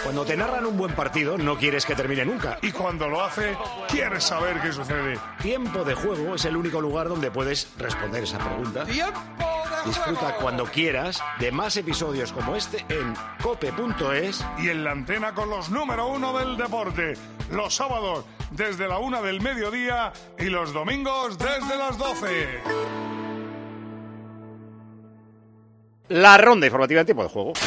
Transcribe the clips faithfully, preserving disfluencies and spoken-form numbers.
Cuando te narran un buen partido, no quieres que termine nunca. Y cuando lo hace, quieres saber qué sucede. Tiempo de Juego es el único lugar donde puedes responder esa pregunta. ¡Tiempo de Disfruta juego! cuando quieras de más episodios como este en cope punto es. Y en la antena con los número uno del deporte. Los sábados desde la una del mediodía y los domingos desde las doce. La ronda informativa de Tiempo de Juego.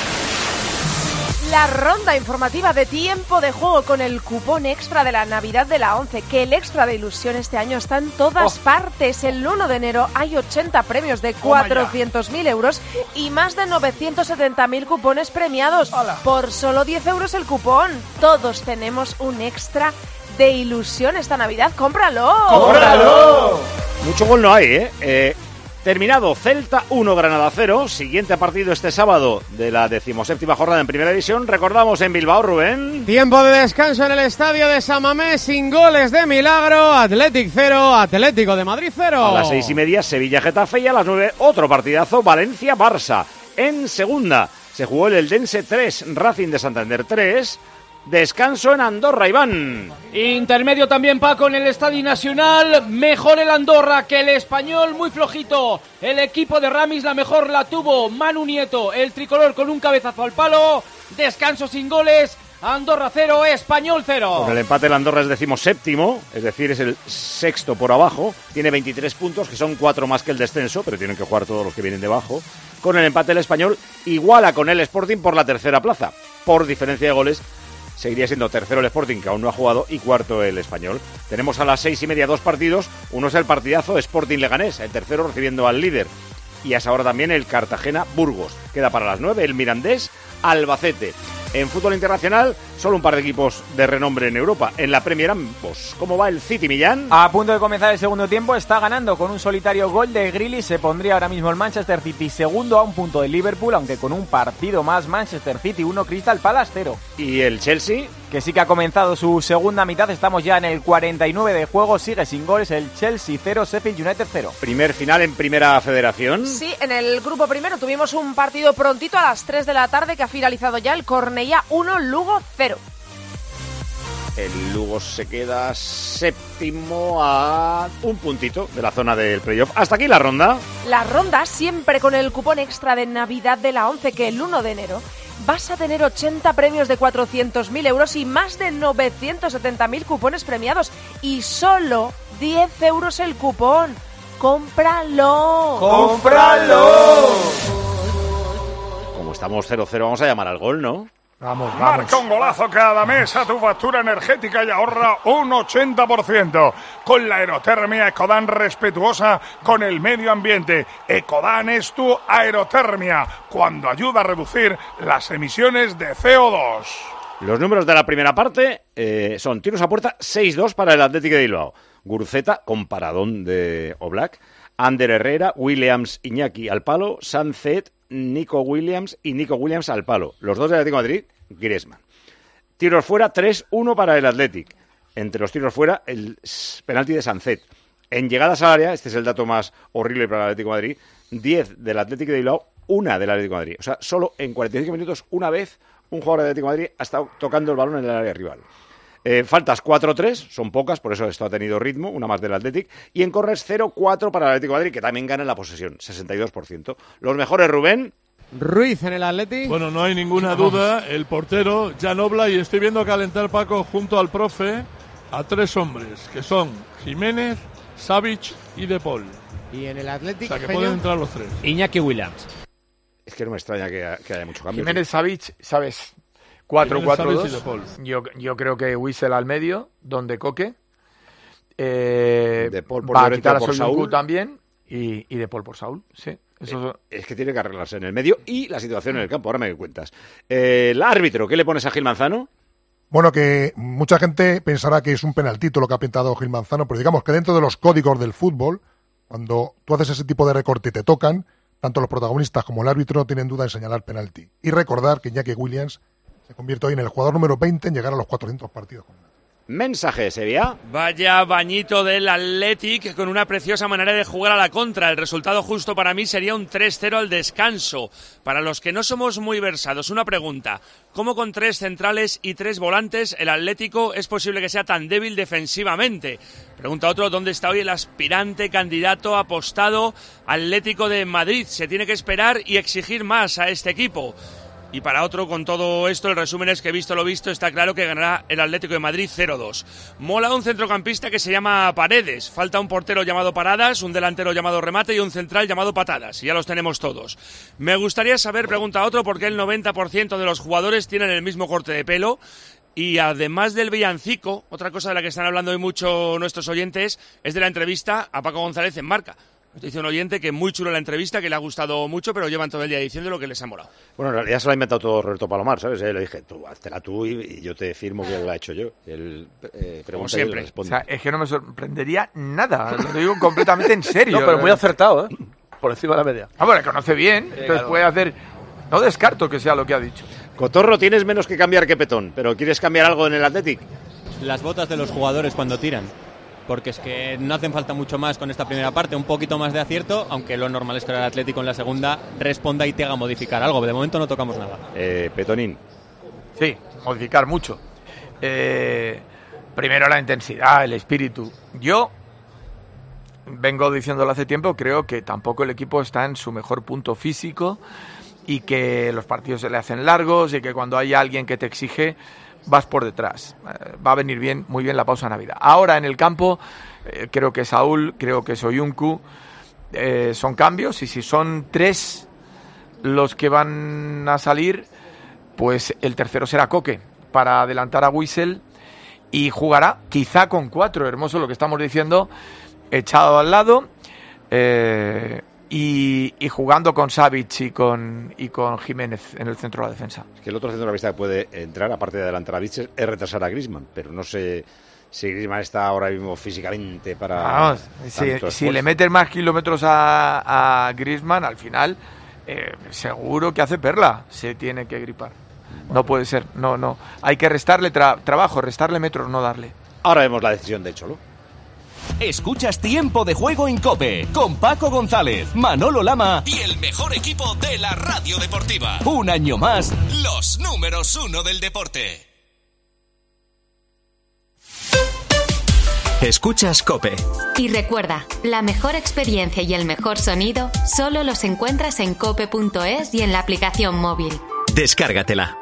La ronda informativa de Tiempo de Juego con el cupón extra de la Navidad de la once, que el extra de ilusión este año está en todas oh. partes. El uno de enero hay ochenta premios de cuatrocientos mil euros y más de novecientos setenta mil cupones premiados. Hola. Por solo diez euros el cupón. Todos tenemos un extra de ilusión esta Navidad. ¡Cómpralo! ¡Cómpralo! Mucho gol no hay, ¿eh? eh Terminado, Celta uno, Granada cero. Siguiente partido este sábado de la decimoséptima jornada en Primera División. Recordamos en Bilbao, Rubén. Tiempo de descanso en el estadio de San Mamés, sin goles de milagro. Athletic cero, Atlético de Madrid cero. A las seis y media, Sevilla-Getafe, y a las nueve, otro partidazo, Valencia-Barça. En segunda, se jugó el Eldense tres, Racing de Santander tres. Descanso en Andorra, Iván. Intermedio también, Paco, en el Estadio Nacional. Mejor el Andorra que el Español, muy flojito. El equipo de Ramis la mejor la tuvo Manu Nieto, el tricolor con un cabezazo al palo. Descanso sin goles. Andorra cero, Español cero. Con el empate el Andorra es decimoséptimo, es decir, es el sexto por abajo. Tiene veintitrés puntos, que son cuatro más que el descenso, pero tienen que jugar todos los que vienen debajo. Con el empate el Español iguala con el Sporting por la tercera plaza. Por diferencia de goles, seguiría siendo tercero el Sporting, que aún no ha jugado, y cuarto el Español. Tenemos a las seis y media dos partidos. Uno es el partidazo Sporting-Leganés, el tercero recibiendo al líder. Y a esa hora también el Cartagena-Burgos. Queda para las nueve el Mirandés-Albacete. En fútbol internacional, solo un par de equipos de renombre en Europa. En la Premier ambos. ¿Cómo va el City, Millán? A punto de comenzar el segundo tiempo, está ganando con un solitario gol de Grealish. Se pondría ahora mismo el Manchester City segundo a un punto del Liverpool, aunque con un partido más. Manchester City uno, Crystal Palace cero. ¿Y el Chelsea? Que sí que ha comenzado su segunda mitad. Estamos ya en el cuarenta y nueve de juego. Sigue sin goles el Chelsea cero, Sheffield United cero. Primer final en Primera Federación. Sí, en el grupo primero tuvimos un partido prontito a las tres de la tarde que ha finalizado ya. El Cornellá uno, Lugo cero. El Lugo se queda séptimo a un puntito de la zona del playoff. Hasta aquí la ronda. La ronda siempre con el cupón extra de Navidad de la once, que el uno de enero vas a tener ochenta premios de cuatrocientos mil euros y más de novecientos setenta mil cupones premiados. Y solo diez euros el cupón. ¡Cómpralo! ¡Cómpralo! Como estamos cero cero, vamos a llamar al gol, ¿no? Vamos, vamos. Marca un golazo cada mes a tu factura energética y ahorra un ochenta por ciento. Con la aerotermia Ecodan, respetuosa con el medio ambiente. Ecodan es tu aerotermia, cuando ayuda a reducir las emisiones de C O dos. Los números de la primera parte eh, son tiros a puerta seis dos para el Athletic de Bilbao. Guruceta con paradón de Oblak. Ander Herrera, Williams, Iñaki al palo. Sanzet, Nico Williams y Nico Williams al palo. Los dos del Atlético de Madrid, Griezmann. Tiros fuera, tres uno para el Athletic. Entre los tiros fuera, el penalti de Sanzet. En llegadas al área, este es el dato más horrible para el Atlético de Madrid, diez del Atlético de Bilbao, una del Atlético de Madrid. O sea, solo en cuarenta y cinco minutos, una vez, un jugador del Atlético de Madrid ha estado tocando el balón en el área rival. Eh, faltas cuatro tres, son pocas, por eso esto ha tenido ritmo, una más del Athletic. Y en corners cero cuatro para el Atlético de Madrid, que también gana en la posesión, sesenta y dos por ciento. Los mejores, Rubén. Ruiz en el Athletic. Bueno, no hay ninguna duda, el portero Jan Oblak, y estoy viendo calentar, Paco, junto al profe, a tres hombres, que son Jiménez, Savic y De Paul. Y en el Athletic, o sea, que Peño, pueden entrar los tres. Iñaki Williams. Es que no me extraña que, que haya mucho cambio. Jiménez, Savic, ¿sabes? cuatro cuatro dos. Yo, yo creo que Wissel al medio, donde Coque. Eh, De Paul por va a quitar a por Soyuncu Saúl también. Y, y De Paul por Saúl, sí. Eso... Eh, es que tiene que arreglarse en el medio y la situación en el campo. Ahora me cuentas. Eh, el árbitro, ¿qué le pones a Gil Manzano? Bueno, que mucha gente pensará que es un penaltito lo que ha pintado Gil Manzano, pero digamos que dentro de los códigos del fútbol, cuando tú haces ese tipo de recorte y te tocan, tanto los protagonistas como el árbitro no tienen duda en señalar penalti. Y recordar que Iñaki Williams se convierte hoy en el jugador número veinte en llegar a los cuatrocientos partidos. Mensaje, Sevilla. Vaya bañito del Athletic con una preciosa manera de jugar a la contra. El resultado justo para mí sería un tres cero al descanso. Para los que no somos muy versados, una pregunta. ¿Cómo con tres centrales y tres volantes el Atlético es posible que sea tan débil defensivamente? Pregunta otro, ¿dónde está hoy el aspirante candidato apostado Atlético de Madrid? Se tiene que esperar y exigir más a este equipo. Y para otro, con todo esto, el resumen es que visto lo visto, está claro que ganará el Atlético de Madrid cero dos. Mola un centrocampista que se llama Paredes. Falta un portero llamado Paradas, un delantero llamado Remate y un central llamado Patadas. Y ya los tenemos todos. Me gustaría saber, pregunta otro, por qué el noventa por ciento de los jugadores tienen el mismo corte de pelo. Y además del villancico, otra cosa de la que están hablando hoy mucho nuestros oyentes es de la entrevista a Paco González en Marca. Nos dice un oyente que muy chulo la entrevista, que le ha gustado mucho, pero llevan todo el día diciendo lo que les ha molado. Bueno, en realidad se lo ha inventado todo Roberto Palomar, ¿sabes? Eh, le dije, tú, háztela tú y, y yo te firmo que lo ha hecho yo. Él, eh, Como siempre. O sea, es que no me sorprendería nada, lo digo completamente en serio. No, pero muy acertado, ¿eh? Por encima de la media. Ah, bueno, le conoce bien, entonces claro. Puede hacer... No descarto que sea lo que ha dicho. Cotorro, tienes menos que cambiar que Petón, pero ¿quieres cambiar algo en el Athletic? Las botas de los jugadores cuando tiran. Porque es que no hacen falta mucho más con esta primera parte, un poquito más de acierto, aunque lo normal es que el Atlético en la segunda responda y te haga modificar algo. De momento no tocamos nada. Eh, Petonín. Sí, modificar mucho. Eh, primero la intensidad, el espíritu. Yo vengo diciéndolo hace tiempo, creo que tampoco el equipo está en su mejor punto físico y que los partidos se le hacen largos y que cuando hay alguien que te exige vas por detrás. Eh, va a venir bien, muy bien la pausa Navidad. Ahora en el campo, eh, creo que Saúl, creo que Soyuncu, eh, son cambios y si son tres los que van a salir, pues el tercero será Coque para adelantar a Wissel y jugará quizá con cuatro, hermoso lo que estamos diciendo, echado al lado eh, y, y jugando con Savic y con, y con Jiménez en el centro de la defensa. Es que el otro centrocampista que puede entrar, aparte de adelantar a Vitzel, es retrasar a Griezmann, pero no sé si Griezmann está ahora mismo físicamente para... Vamos, si, si le metes más kilómetros a, a Griezmann, al final eh, seguro que hace perla, se tiene que gripar. Bueno. No puede ser, no, no. Hay que restarle tra- trabajo, restarle metros, no darle. Ahora vemos la decisión de Cholo. Escuchas Tiempo de Juego en COPE con Paco González, Manolo Lama y el mejor equipo de la radio deportiva. Un año más, los números uno del deporte. Escuchas COPE. Y recuerda, la mejor experiencia y el mejor sonido solo los encuentras en cope punto es y en la aplicación móvil. Descárgatela.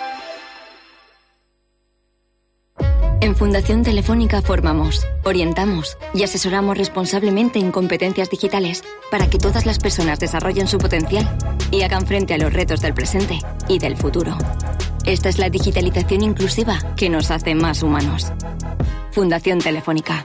En Fundación Telefónica formamos, orientamos y asesoramos responsablemente en competencias digitales para que todas las personas desarrollen su potencial y hagan frente a los retos del presente y del futuro. Esta es la digitalización inclusiva que nos hace más humanos. Fundación Telefónica.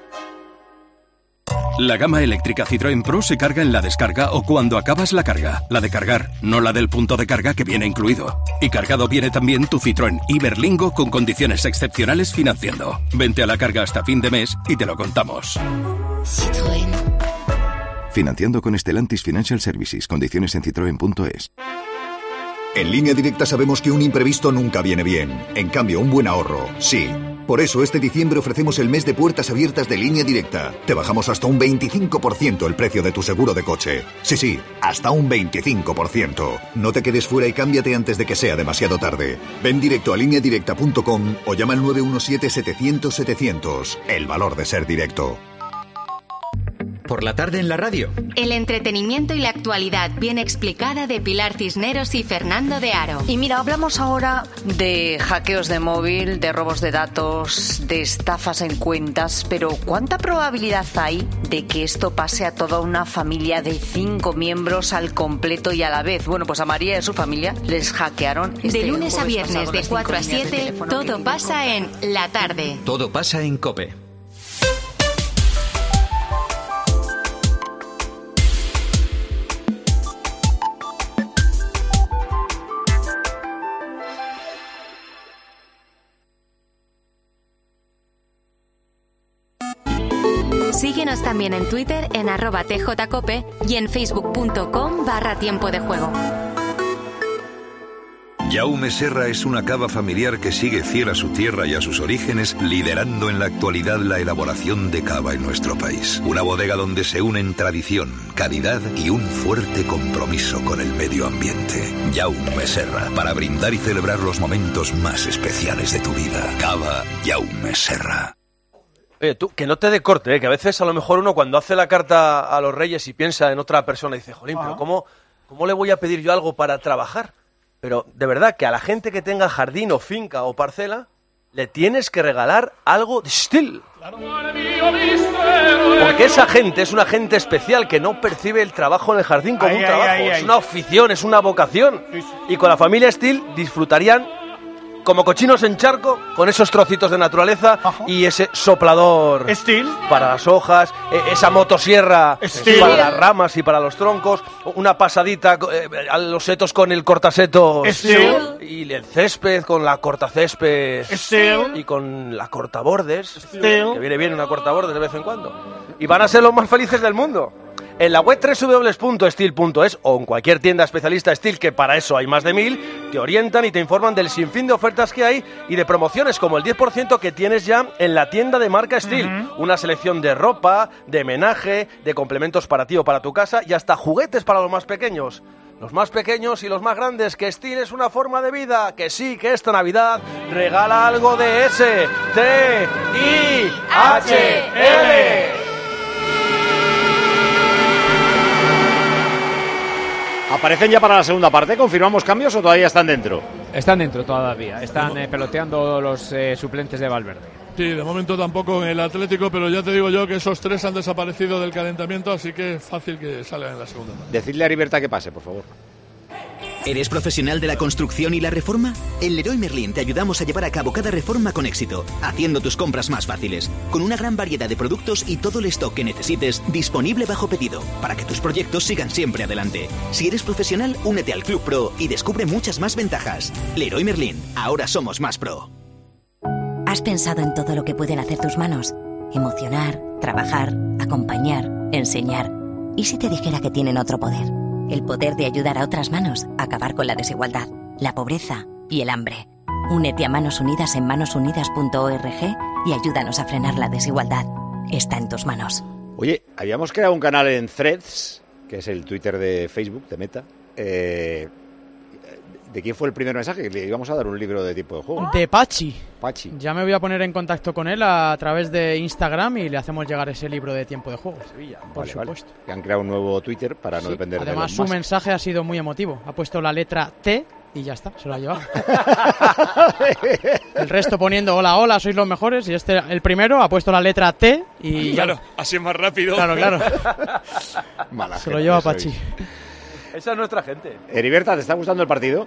La gama eléctrica Citroën Pro se carga en la descarga o cuando acabas la carga. La de cargar, no la del punto de carga que viene incluido. Y cargado viene también tu Citroën Iberlingo con condiciones excepcionales financiando. Vente a la carga hasta fin de mes y te lo contamos. Citroën. Financiando con Stellantis Financial Services. Condiciones en citroen punto es. En Línea Directa sabemos que un imprevisto nunca viene bien. En cambio, un buen ahorro, sí. Por eso, este diciembre ofrecemos el mes de puertas abiertas de Línea Directa. Te bajamos hasta un veinticinco por ciento el precio de tu seguro de coche. Sí, sí, hasta un veinticinco por ciento. No te quedes fuera y cámbiate antes de que sea demasiado tarde. Ven directo a línea directa punto com o llama al nueve uno siete setecientos setecientos. El valor de ser directo. Por la tarde en la radio. El entretenimiento y la actualidad bien explicada de Pilar Cisneros y Fernando de Aro. Y mira, hablamos ahora de hackeos de móvil, de robos de datos, de estafas en cuentas, pero ¿cuánta probabilidad hay de que esto pase a toda una familia de cinco miembros al completo y a la vez? Bueno, pues a María y a su familia les hackearon. Este de lunes a viernes de cuatro a siete, todo pasa en La Tarde. Todo pasa en COPE. Síguenos también en Twitter en arroba tjcope y en facebook punto com barra tiempo de juego. Jaume Serra es una cava familiar que sigue fiel a su tierra y a sus orígenes, liderando en la actualidad la elaboración de cava en nuestro país. Una bodega donde se unen tradición, calidad y un fuerte compromiso con el medio ambiente. Jaume Serra, para brindar y celebrar los momentos más especiales de tu vida. Cava Jaume Serra. Oye, tú, que no te dé corte, ¿eh? Que a veces a lo mejor uno cuando hace la carta a los Reyes y piensa en otra persona dice, jolín, pero ¿cómo, ¿cómo le voy a pedir yo algo para trabajar? Pero de verdad que a la gente que tenga jardín o finca o parcela le tienes que regalar algo de estilo. Porque esa gente es una gente especial que no percibe el trabajo en el jardín como Ay, un ay, trabajo, ay, es ay. una afición, es una vocación. Y con la familia Steel disfrutarían como cochinos en charco con esos trocitos de naturaleza y ese soplador Steel para las hojas, e- esa motosierra Steel para las ramas y para los troncos, una pasadita eh, a los setos con el cortasetos Steel y el césped con la cortacésped Steel y con la cortabordes, Steel. que viene bien una cortabordes de vez en cuando. Y van a ser los más felices del mundo. En la web doble u doble u doble u punto steel punto es o en cualquier tienda especialista Steel, que para eso hay más de mil, te orientan y te informan del sinfín de ofertas que hay y de promociones como el diez por ciento que tienes ya en la tienda de marca Steel. Uh-huh. Una selección de ropa, de menaje, de complementos para ti o para tu casa y hasta juguetes para los más pequeños. Los más pequeños y los más grandes, que Steel es una forma de vida, que sí, que esta Navidad regala algo de S T I H L. ¿Aparecen ya para la segunda parte? ¿Confirmamos cambios o todavía están dentro? Están dentro todavía, están eh, peloteando los eh, suplentes de Valverde. Sí, de momento tampoco en el Atlético, pero ya te digo yo que esos tres han desaparecido del calentamiento, así que es fácil que salgan en la segunda parte. Decidle a Heriberta que pase, por favor. ¿Eres profesional de la construcción y la reforma? En Leroy Merlin te ayudamos a llevar a cabo cada reforma con éxito, haciendo tus compras más fáciles, con una gran variedad de productos y todo el stock que necesites disponible bajo pedido, para que tus proyectos sigan siempre adelante. Si eres profesional, únete al Club Pro y descubre muchas más ventajas. Leroy Merlin, ahora somos más pro. ¿Has pensado en todo lo que pueden hacer tus manos? Emocionar, trabajar, acompañar, enseñar. ¿Y si te dijera que tienen otro poder? El poder de ayudar a otras manos a acabar con la desigualdad, la pobreza y el hambre. Únete a Manos Unidas en manos unidas punto org y ayúdanos a frenar la desigualdad. Está en tus manos. Oye, habíamos creado un canal en Threads, que es el Twitter de Facebook, de Meta. Eh, ¿De quién fue el primer mensaje? Que le íbamos a dar un libro de tipo de juego. De Pachi. Pachi. Ya me voy a poner en contacto con él a través de Instagram y le hacemos llegar ese libro de tiempo de juego. Sevilla, por Vale, supuesto. vale. Que han creado un nuevo Twitter para no Sí. depender de Además, los su más. mensaje ha sido muy emotivo. Ha puesto la letra T y ya está, se lo ha llevado. El resto poniendo hola, hola, sois los mejores. Y este, el primero, ha puesto la letra T y Claro, ya. así es más rápido. Claro, claro. Mala Se lo gente lleva sois. Pachi. Esa es nuestra gente. Heriberta, ¿te está gustando el partido?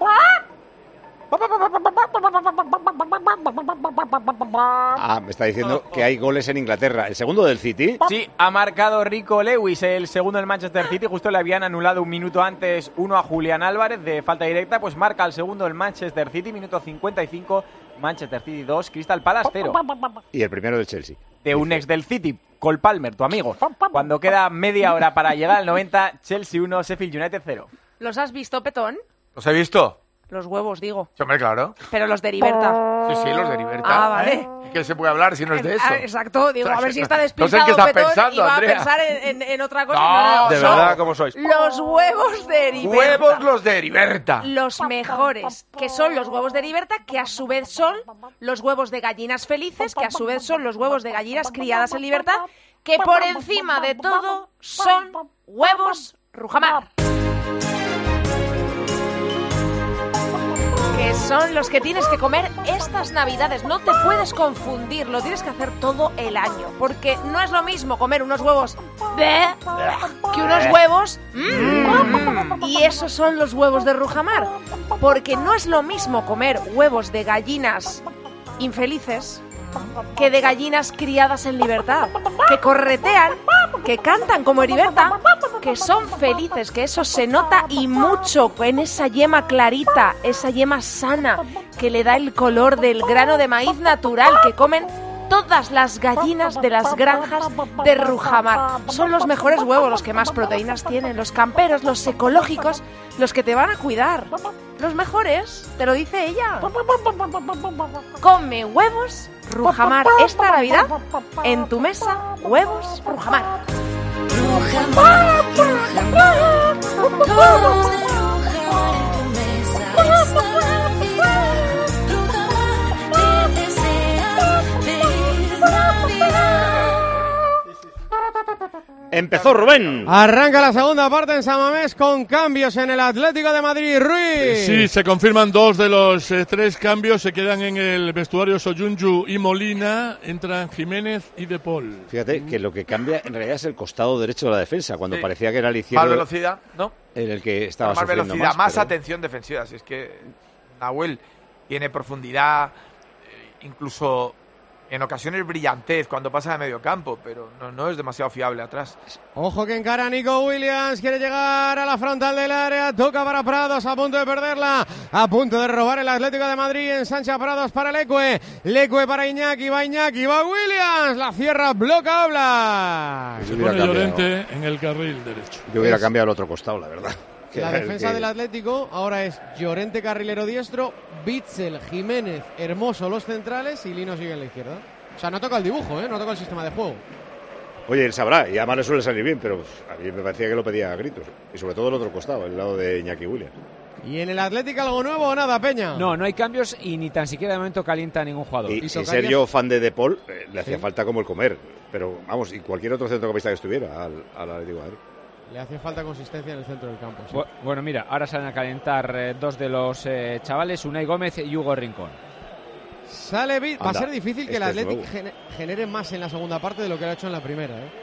Ah, me está diciendo que hay goles en Inglaterra. ¿El segundo del City? Sí, ha marcado Rico Lewis, el segundo del Manchester City. Justo le habían anulado un minuto antes uno a Julián Álvarez de falta directa. Pues marca el segundo del Manchester City, minuto cincuenta y cinco. Manchester City dos, Crystal Palace cero. Y el primero del Chelsea. De un ex del City, Cole Palmer, tu amigo. Cuando queda media hora para llegar al noventa, Chelsea uno, Sheffield United cero. ¿Los has visto, Petón? ¿Los he visto? Los huevos, digo. Sí, hombre, claro. Pero los de Heriberta. Sí, sí, los de Heriberta. Ah, vale. ¿Eh? ¿Qué se puede hablar si no es de eso? Ah, exacto, digo, a ver si está No sé despistado qué estás Petón pensando, y va Andrea. a pensar en, en- en otra cosa. No, De son verdad, ¿cómo sois? Los huevos de Heriberta. Huevos los de Heriberta. Los mejores, que son los huevos de Heriberta, que a su vez son los huevos de gallinas felices, que a su vez son los huevos de gallinas criadas en libertad, que por encima de todo son huevos Rujamar. Que son los que tienes que comer estas navidades. No te puedes confundir, lo tienes que hacer todo el año. Porque no es lo mismo comer unos huevos de que unos huevos mm, y esos son los huevos de Rujamar. Porque no es lo mismo comer huevos de gallinas infelices que de gallinas criadas en libertad, que corretean, que cantan como Heriberta, que son felices, que eso se nota y mucho en esa yema clarita, esa yema sana que le da el color del grano de maíz natural que comen todas las gallinas de las granjas de Rujamar. Son los mejores huevos, los que más proteínas tienen, los camperos, los ecológicos, los que te van a cuidar. Los mejores, te lo dice ella. Come huevos Rujamar esta Navidad en tu mesa. Huevos Rujamar. Rujamar, Rujamar, huevos de Rujamar en tu mesa esta Navidad. Rujamar te desea feliz Navidad. Empezó Rubén. Arranca la segunda parte en San Mamés con cambios en el Atlético de Madrid. Ruiz. Sí, se confirman dos de los eh, tres cambios. Se quedan en el vestuario Soyuncu y Molina. Entran Jiménez y De Paul. Fíjate que lo que cambia en realidad es el costado derecho de la defensa, cuando Sí. parecía que era el izquierdo. Más velocidad, ¿no? En el que estaba más sufriendo velocidad, más. más pero- atención defensiva. Si es que Nahuel tiene profundidad, eh, incluso en ocasiones brillantez cuando pasa de medio campo, pero no, no es demasiado fiable atrás. Ojo que encara Nico Williams, quiere llegar a la frontal del área, toca para Prados, a punto de perderla, a punto de robar el Atlético de Madrid, ensancha Prados para Leque, Leque para Iñaki, va Iñaki, va Williams, la cierra, bloca Oblak. Se hubiera pone cambiado. Llorente en el carril derecho. Yo hubiera Es- cambiado al otro costado, la verdad. Que La era el defensa que- del Atlético ahora es Llorente carrilero diestro, Bitzel, Jiménez, Hermoso los centrales y Lino sigue en la izquierda. O sea, no toca el dibujo, ¿eh? No toca el sistema de juego. Oye, él sabrá, y además le suele salir bien, pero a mí me parecía que lo pedía a gritos. Y sobre todo el otro costado, el lado de Iñaki Williams. ¿Y en el Atlético algo nuevo o nada, Peña? No, no hay cambios y ni tan siquiera de momento calienta a ningún jugador. Y, ¿Y sin tocarías? ser yo fan de De Paul, eh, le hacía Sí. falta como el comer. Pero vamos, y cualquier otro centrocampista que estuviera al, al Atlético de Madrid. Le hace falta consistencia en el centro del campo. sí. Bu- Bueno, mira, ahora salen a calentar eh, dos de los eh, chavales, Unai Gómez y Hugo Rincón. Sale Bit. Va a Anda, ser difícil que el este es Athletic nuevo. gene- genere más en la segunda parte de lo que lo ha hecho en la primera. ¿eh?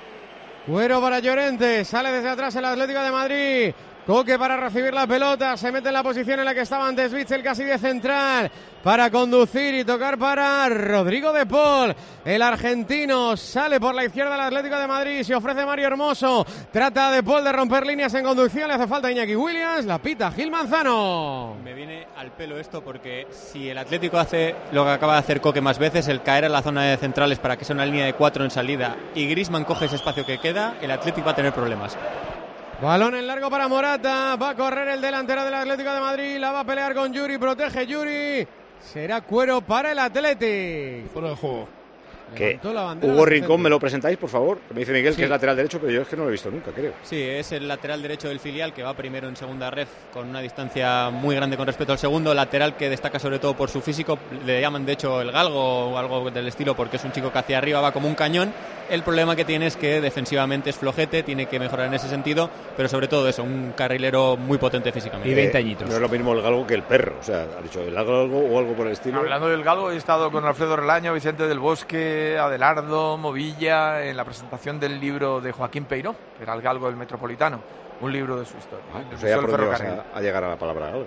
Cuero para Llorente. Sale desde atrás el Atlético de Madrid. Coque para recibir la pelota. Se mete en la posición en la que estaba antes Bitzel, casi de central. Para conducir y tocar para Rodrigo De Paul. El argentino sale por la izquierda del Atlético de Madrid. Se ofrece Mario Hermoso. Trata De Paul de romper líneas en conducción. Le hace falta Iñaki Williams. La pita Gil Manzano. Me viene al pelo esto porque si el Atlético hace lo que acaba de hacer Coque más veces, el caer en la zona de centrales para que sea una línea de cuatro en salida y Griezmann coge ese espacio que queda, el Atlético va a tener problemas. Balón en largo para Morata. Va a correr el delantero del Atlético de Madrid. La va a pelear con Yuri. Protege Yuri. Será cuero para el Atlético. Fuera de juego. Que Levantó la bandera Hugo del Rincón, centro. ¿me lo presentáis, por favor? Me dice Miguel Sí. que es lateral derecho, pero yo es que no lo he visto nunca, creo. Sí, es el lateral derecho del filial que va primero en segunda red con una distancia muy grande con respecto al segundo. Lateral que destaca sobre todo por su físico. Le llaman de hecho el galgo o algo del estilo porque es un chico que hacia arriba va como un cañón. El problema que tiene es que defensivamente es flojete, tiene que mejorar en ese sentido, pero sobre todo eso, un carrilero muy potente físicamente. Y veinte añitos. No es lo mismo el galgo que el perro. O sea, ha dicho el galgo o algo por el estilo. Hablando del galgo, he estado con Alfredo Relaño, Vicente del Bosque, Adelardo, Movilla, en la presentación del libro de Joaquín Peiró, que era el galgo del Metropolitano, un libro de su historia. Ah, del pues Museo ya del por dónde vas Ferrocarril. a, a llegar a la palabra galgo.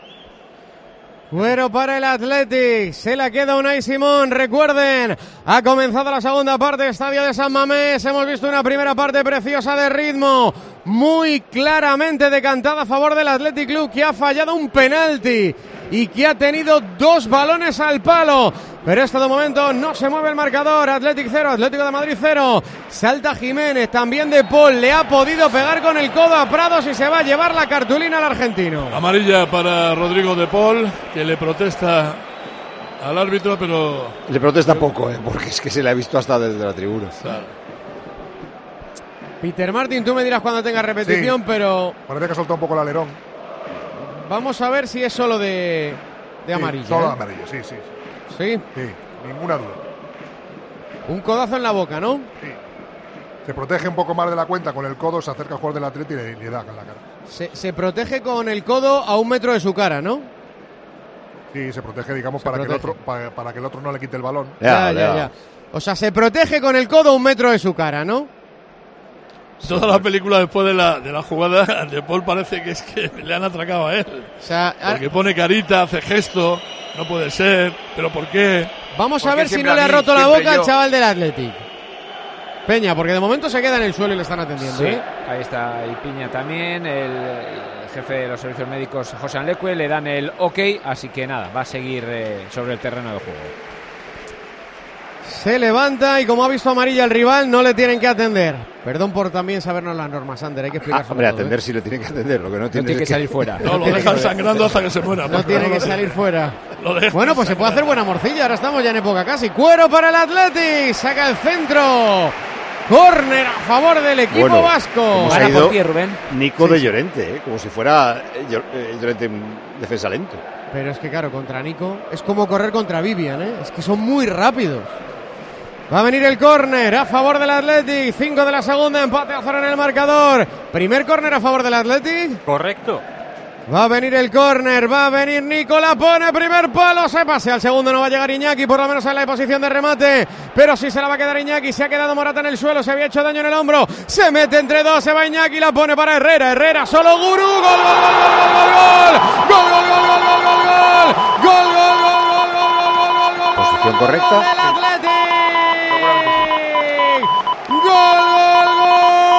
Cuero para el Athletic, se la queda Unai Simón, recuerden, ha comenzado la segunda parte, Estadio de San Mamés, hemos visto una primera parte preciosa de ritmo, muy claramente decantada a favor del Athletic Club, que ha fallado un penalti y que ha tenido dos balones al palo, pero esto de momento no se mueve el marcador. Athletic cero, Atlético de Madrid cero, salta Jiménez, también De Paul, le ha podido pegar con el codo a Prados y se va a llevar la cartulina al argentino. Amarilla para Rodrigo De Paul, que le protesta al árbitro, pero... Le protesta poco, ¿eh? Porque es que se le ha visto hasta desde la tribuna. Claro. Peter Martin, tú me dirás cuando tenga repetición, Sí. pero Parece que ha soltado un poco el alerón. vamos a ver si es solo de, de Sí, amarillo. solo ¿eh? amarillo, sí, sí. Sí, Sí, ninguna duda. un codazo en la boca, ¿no? Sí. Se protege un poco más de la cuenta con el codo, se acerca al jugador del Atleti y le, le da en la cara. Se, se protege con el codo a un metro de su cara, ¿no? Sí, se protege, digamos, Se para, Que el protege. otro, para, para que el otro no le quite el balón. Ya, ya, ya. O sea, se protege con el codo a un metro de su cara, ¿no? Toda la película después de la, de la jugada, De Paul parece que es que le han atracado a él. O sea, a- Porque pone carita, hace gesto, no puede ser, pero ¿por qué? vamos a Porque ver si siempre no le a ha mí, roto la siempre boca al yo. chaval del Athletic. Peña, porque de momento se queda en el suelo y le están atendiendo. Sí, ¿eh? ahí está y Piña también, el, el jefe de los servicios médicos José Anlecue, le dan el ok, así que nada, va a seguir eh, sobre el terreno de juego. Se levanta y como ha visto amarilla el rival, no le tienen que atender. Perdón por también sabernos las normas, Ander, hay que explicar. Ah, hombre, todo, atender ¿eh? si le tiene que atender, lo que no tiene, tiene que es salir fuera. No, lo dejan sangrando hasta que se muera. No tiene que salir fuera. Lo dejan Bueno, pues se puede hacer buena morcilla, ahora estamos ya en época casi. Cuero para el Athletic, saca el centro. Córner a favor del equipo Bueno, vasco. hemos Gana ido por ti, Rubén. Nico Sí, de sí. Llorente, ¿eh? Como si fuera eh, Llor- eh, Llorente en defensa lento. Pero es que claro, contra Nico es como correr contra Vivian, ¿eh? Es que son muy rápidos. Va a venir el córner a favor del Athletic. cinco de la segunda, empate a cero en el marcador. Primer córner a favor del Athletic. Correcto. Va a venir el córner, va a venir Nico, la pone, primer palo, se pasea al segundo, no va a llegar Iñaki, por lo menos en la posición de remate, pero sí se la va a quedar Iñaki, se ha quedado Morata en el suelo, se había hecho daño en el hombro, se mete entre dos, se va Iñaki, la pone para Herrera, Herrera, solo Guru, gol, gol, gol, gol, gol, gol, gol, gol, gol, gol, gol, gol, gol, gol, gol, gol, gol, gol, Posición correcta. del Athletic, gol, gol, gol.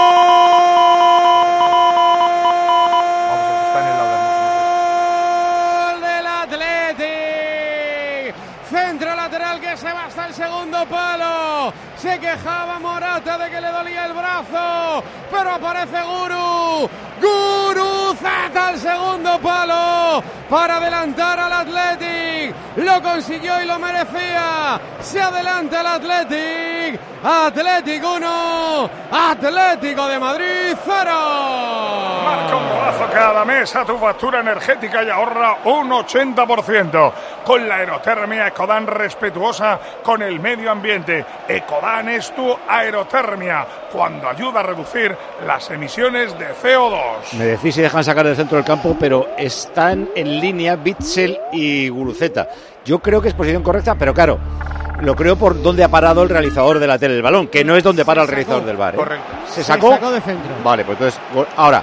Centro lateral que se va hasta el segundo palo. Se quejaba Morata de que le dolía el brazo, pero aparece Guru. Guru Z al segundo palo para adelantar al Athletic. Lo consiguió y lo merecía. Se adelanta el Athletic. Athletic uno, Atlético de Madrid cero. Marca un golazo cada mes a tu factura energética y ahorra un ochenta por ciento. Con la aerotermia Ecodan respetuosa con el medio ambiente. Ecodan es tu aerotermia cuando ayuda a reducir las emisiones de C O dos. Me decís si dejan sacar del centro del campo, pero están en línea Bitzel y Guruceta. Yo creo que es posición correcta, pero claro, lo creo por donde ha parado el realizador de la tele el balón, que no es donde para el realizador del V A R, ¿eh? Correcto. Se sacó. Se sacó de centro. Vale, pues entonces, gol. Ahora,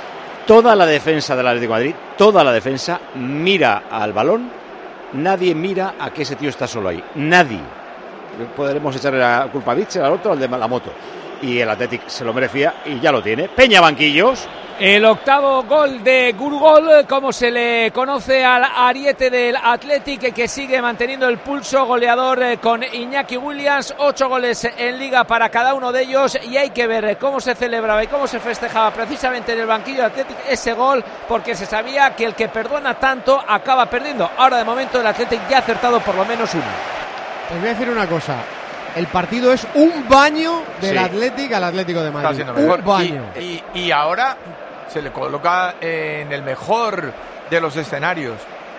toda la defensa del Atlético de Madrid, toda la defensa mira al balón, nadie mira a que ese tío está solo ahí. Nadie. Podremos echarle la culpa a Bitzel, al otro, al de la moto. Y el Athletic se lo merecía y ya lo tiene. Peña Banquillos. El octavo gol de Gurugol, como se le conoce al ariete del Athletic, que sigue manteniendo el pulso goleador con Iñaki Williams. Ocho goles en Liga para cada uno de ellos y hay que ver cómo se celebraba y cómo se festejaba precisamente en el banquillo del Athletic ese gol, porque se sabía que el que perdona tanto acaba perdiendo. Ahora de momento el Athletic ya ha acertado por lo menos uno. Os voy a decir una cosa. El partido es un baño del Sí. Athletic al Atlético de Madrid. Está siendo mejor. Un baño. Y, y- y ahora se le coloca en el mejor de los escenarios.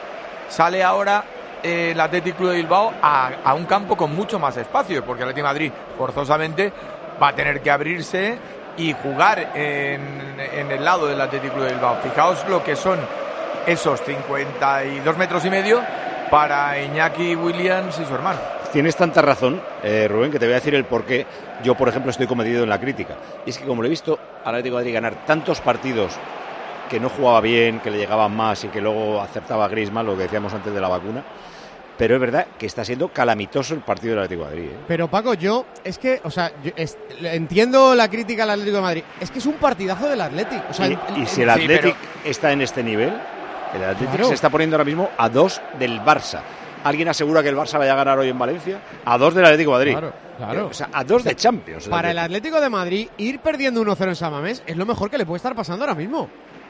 Sale ahora eh, el Athletic Club de Bilbao a, a un campo con mucho más espacio, porque el Atlético de Madrid forzosamente va a tener que abrirse y jugar en, en el lado del Athletic Club de Bilbao. Fijaos lo que son esos cincuenta y dos metros y medio para Iñaki Williams y su hermano. Tienes tanta razón, eh, Rubén, que te voy a decir el por qué yo, por ejemplo, estoy cometido en la crítica. Y es que como le he visto al Atlético de Madrid ganar tantos partidos que no jugaba bien, que le llegaban más y que luego acertaba Griezmann, lo que decíamos antes de la vacuna, pero es verdad que está siendo calamitoso el partido del Atlético de Madrid, ¿eh? Pero Paco, yo es que, o sea, yo es- entiendo la crítica al Atlético de Madrid. Es que es un partidazo del Atlético. O sea, Y, el- y si el el- Atlético está en este nivel, el Atlético Claro. se está poniendo ahora mismo a dos del Barça. ¿Alguien asegura que el Barça vaya a ganar hoy en Valencia? A dos del Atlético de Madrid. Claro, claro. O sea, a dos de Champions. Para el Atlético de Madrid, ir perdiendo uno cero en San Mamés es lo mejor que le puede estar pasando ahora mismo.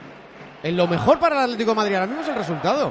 Es lo mejor para el Atlético de Madrid ahora mismo es el resultado.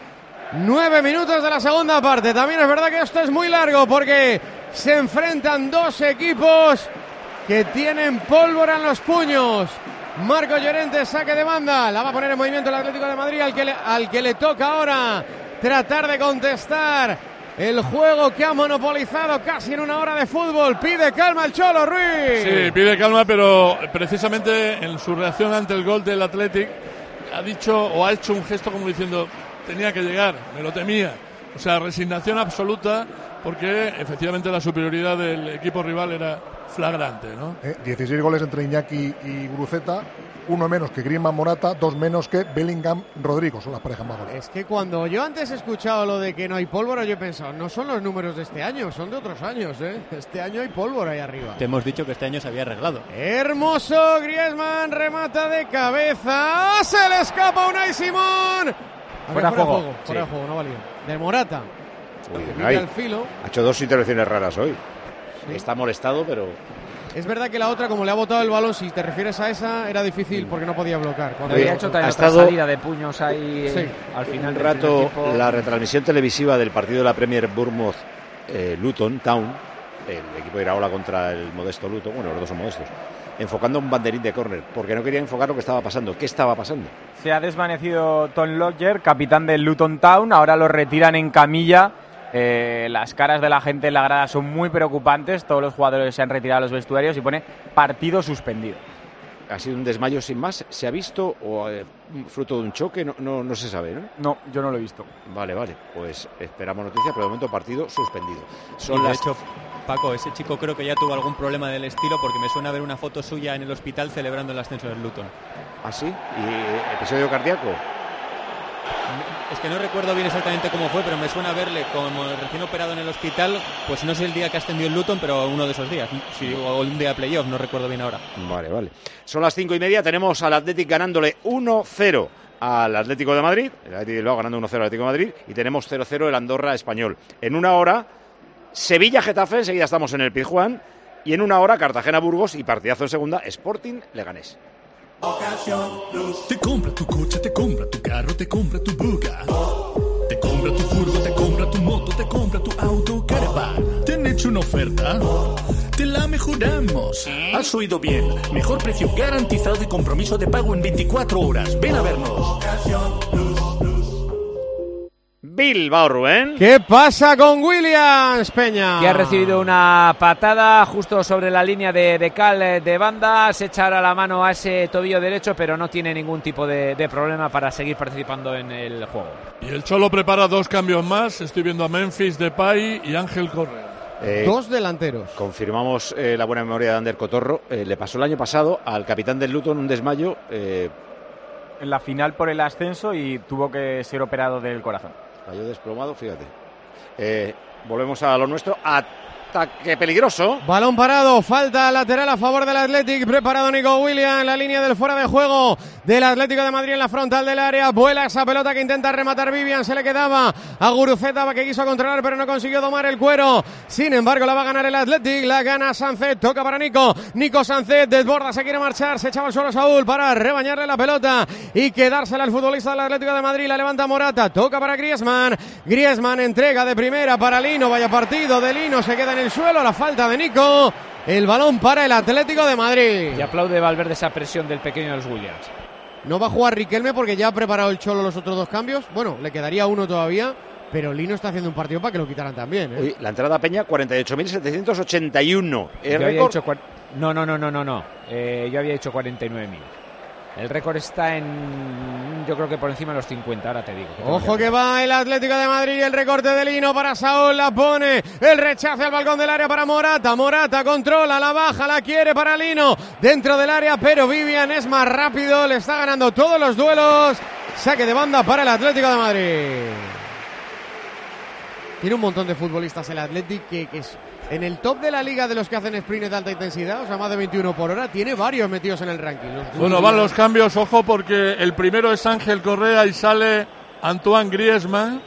Nueve minutos de la segunda parte. También es verdad que esto es muy largo porque se enfrentan dos equipos que tienen pólvora en los puños. Marco Llorente, saque de banda. La va a poner en movimiento el Atlético de Madrid, al que le, al que le toca ahora tratar de contestar el juego que ha monopolizado casi en una hora de fútbol. Pide calma el Cholo Ruiz. Sí, pide calma, pero precisamente en su reacción ante el gol del Athletic ha dicho o ha hecho un gesto como diciendo tenía que llegar, me lo temía. O sea, resignación absoluta porque efectivamente la superioridad del equipo rival era flagrante, ¿no? Eh, dieciséis goles entre Iñaki y Guruceta, uno menos que Griezmann Morata, dos menos que Bellingham Rodrigo, son las parejas más goles. Es que cuando yo antes he escuchado lo de que no hay pólvora, yo he pensado, no son los números de este año, son de otros años, ¿eh? Este año hay pólvora ahí arriba. Te hemos dicho que este año se había arreglado. Hermoso, Griezmann remata de cabeza, se le escapa Unai Simón. Fuera fuera juego, fuera sí. de juego, no valió. De Morata. Uy, Mete Unai, al filo. ha hecho dos intervenciones raras hoy. Está molestado, pero... Es verdad que la otra, como le ha botado el balón, si te refieres a esa, era difícil porque no podía bloquear. Cuando había hecho también ha otra estado salida de puños ahí Sí. eh, al final. un del rato primer tiempo. la retransmisión televisiva del partido de la Premier Bournemouth eh, Luton Town, el equipo de Iraola contra el modesto Luton, bueno, los dos son modestos, enfocando un banderín de córner, porque no quería enfocar lo que estaba pasando. ¿Qué estaba pasando? Se ha desvanecido Tom Lodger, capitán del Luton Town, ahora lo retiran en camilla. Eh, las caras de la gente en la grada son muy preocupantes, todos los jugadores se han retirado a los vestuarios y pone partido suspendido. ¿Ha sido un desmayo sin más? ¿Se ha visto o eh, fruto de un choque? No, no, no se sabe, ¿no? No, yo no lo he visto. Vale, vale, pues esperamos noticias, pero de momento partido suspendido. Son Y de las... hecho, Paco, ese chico creo que ya tuvo algún problema del estilo porque me suena ver una foto suya en el hospital celebrando el ascenso del Luton. ¿Ah, sí? ¿Y episodio cardíaco? Es que no recuerdo bien exactamente cómo fue, pero me suena verle como recién operado en el hospital, pues no sé el día que ascendió el Luton, pero uno de esos días, sí, o un día de playoff, no recuerdo bien ahora. Vale, vale. Son las cinco y media, tenemos al Athletic ganándole uno cero al Atlético de Madrid, el Atlético de Bilbao ganando uno cero al Atlético de Madrid, y tenemos cero cero el Andorra Español. En una hora, Sevilla-Getafe, enseguida estamos en el Pizjuán, y en una hora, Cartagena-Burgos y partidazo en segunda, Sporting-Leganés. Te compra tu coche, te compra tu carro, te compra tu buga. Te compra tu furgo, te compra tu moto, te compra tu auto, caravan. ¿Te han hecho una oferta? Te la mejoramos. Has oído bien. Mejor precio garantizado y compromiso de pago en veinticuatro horas. Ven a vernos. Bilbao, Rubén. ¿Qué pasa con Williams, Peña? Que ha recibido una patada justo sobre la línea de, de cal de banda, se echará la mano a ese tobillo derecho, pero no tiene ningún tipo de, de problema para seguir participando en el juego. Y el Cholo prepara dos cambios más, estoy viendo a Memphis Depay y Ángel Correa. Eh, Dos delanteros. Confirmamos eh, la buena memoria de Ander Cotorro. Eh, le pasó el año pasado al capitán del Luton un desmayo. Eh, en la final por el ascenso y tuvo que ser operado del corazón. Cayó desplomado, fíjate. Eh, volvemos a lo nuestro. Ataque peligroso. Balón parado, falta lateral a favor del Athletic. Preparado Nico Williams, la línea del fuera de juego del Atlético de Madrid en la frontal del área. Vuela esa pelota que intenta rematar Vivian. Se le quedaba a Guruceta que quiso controlar, pero no consiguió domar el cuero. Sin embargo, la va a ganar el Athletic. La gana Sancet. Toca para Nico. Nico Sancet desborda, se quiere marchar. Se echaba al suelo Saúl para rebañarle la pelota y quedársela al futbolista del Atlético de Madrid. La levanta Morata. Toca para Griezmann. Griezmann entrega de primera para Lino. Vaya partido de Lino. Se queda en el suelo. La falta de Nico. El balón para el Atlético de Madrid. Y aplaude Valverde esa presión del pequeño de los Williams. No va a jugar Riquelme porque ya ha preparado el Cholo los otros dos cambios. Bueno, le quedaría uno todavía, pero Lino está haciendo un partido para que lo quitaran también, ¿eh? Uy, la entrada a Peña, cuarenta y ocho mil setecientos ochenta y uno. Yo había dicho cua- no, no, no, no, no, no. Eh, yo había dicho cuarenta y nueve mil. El récord está en, yo creo que por encima de los cincuenta, ahora te digo. Ojo que va el Atlético de Madrid, el recorte de Lino para Saúl, la pone, el rechace al balcón del área para Morata, Morata controla, la baja, la quiere para Lino, dentro del área, pero Vivian es más rápido, le está ganando todos los duelos, saque de banda para el Atlético de Madrid. Tiene un montón de futbolistas el Atlético que, que es en el top de la liga de los que hacen sprint de alta intensidad, o sea, más de veintiuno por hora, tiene varios metidos en el ranking. Los Bueno, van los cambios, ojo, porque el primero es Ángel Correa y sale Antoine Griezmann.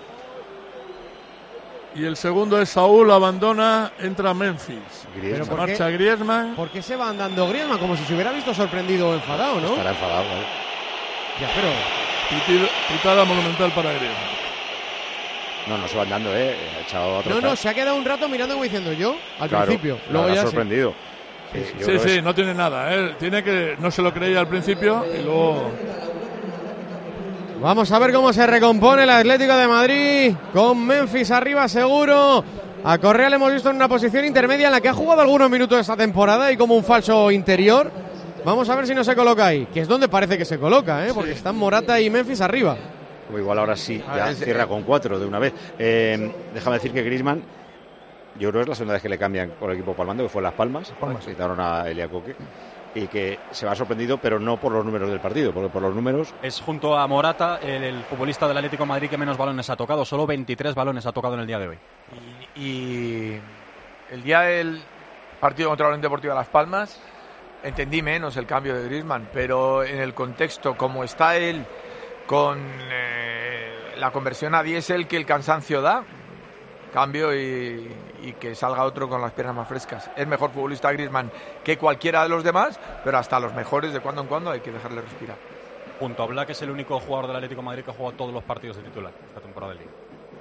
Y el segundo es Saúl, abandona, entra Memphis. Pero ¿por Marcha qué? Griezmann. ¿Por qué se va andando Griezmann? Como si se hubiera visto sorprendido o enfadado, ¿no? Estará enfadado, ¿eh? Ya, pero... Piti- Pitada monumental para Griezmann. No, no se va andando, ¿eh? Ha echado otro. No, no, se ha quedado un rato mirando como diciendo yo, al Claro, principio. lo Luego habrá ya sí. sorprendido. Sí, yo Sí, creo sí, que es- no tiene nada. ¿eh? Tiene que, no se lo creía al principio y luego... Vamos a ver cómo se recompone el Atlético de Madrid con Memphis arriba seguro. A Correa le hemos visto en una posición intermedia en la que ha jugado algunos minutos esta temporada y como un falso interior. Vamos a ver si no se coloca ahí, que es donde parece que se coloca, ¿eh? Porque están Morata y Memphis arriba. O igual ahora sí, ya Ah, es- cierra con cuatro de una vez. Eh, déjame decir que Griezmann, yo creo que es la segunda vez que le cambian con el equipo palmando, que fue en Las Palmas, quitaron a Elia Coque, y que se va sorprendido, pero no por los números del partido, porque por los números... Es junto a Morata el, el futbolista del Atlético de Madrid que menos balones ha tocado, solo veintitrés balones ha tocado en el día de hoy. Y, y el día del partido contra la Unión Deportiva Las Palmas entendí menos el cambio de Griezmann, pero en el contexto como está él con eh, la conversión a diésel que el cansancio da, cambio y, y que salga otro con las piernas más frescas. Es mejor futbolista Griezmann que cualquiera de los demás, pero hasta los mejores de cuando en cuando hay que dejarle respirar. Junto a Oblak, es el único jugador del Atlético de Madrid que ha jugado todos los partidos de titular esta temporada de Liga.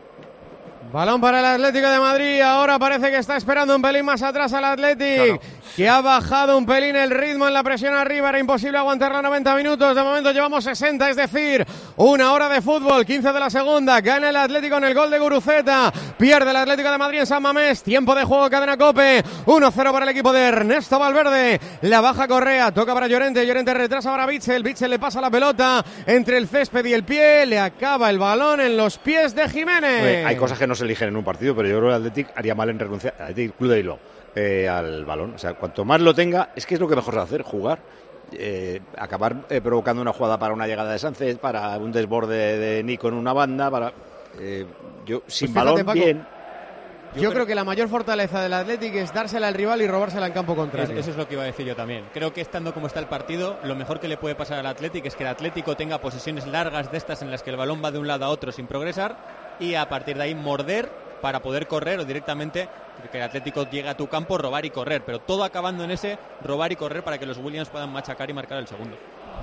Balón para el Atlético de Madrid. Ahora parece que está esperando un pelín más atrás al Atlético, claro, que ha bajado un pelín el ritmo en la presión arriba. Era imposible aguantar los noventa minutos. De momento llevamos sesenta, es decir, una hora de fútbol. quince de la segunda. Gana el Atlético en el gol de Guruceta. Pierde el Atlético de Madrid en San Mamés. Tiempo de juego, Cadena COPE. uno cero para el equipo de Ernesto Valverde. La baja Correa. Toca para Llorente. Llorente retrasa para Bitzel. Bitzel le pasa la pelota entre el césped y el pie. Le acaba el balón en los pies de Jiménez. Oye, hay cosas que no se eligen en un partido, pero yo creo que el Athletic haría mal en renunciar, el Athletic Club de Bilbao, eh, al balón. O sea, cuanto más lo tenga, es que es lo que mejor sabe hacer, jugar. Eh, acabar eh, provocando una jugada para una llegada de Sánchez, para un desborde de Nico en una banda, para eh, yo sin pues fíjate, balón, bien. Yo, yo creo, creo que la mayor fortaleza del Athletic es dársela al rival y robársela en campo contrario. Eso es lo que iba a decir yo también. Creo que estando como está el partido, lo mejor que le puede pasar al Athletic es que el Atlético tenga posesiones largas de estas en las que el balón va de un lado a otro sin progresar y a partir de ahí morder para poder correr o directamente que el Atlético llegue a tu campo, robar y correr, pero todo acabando en ese robar y correr para que los Williams puedan machacar y marcar el segundo.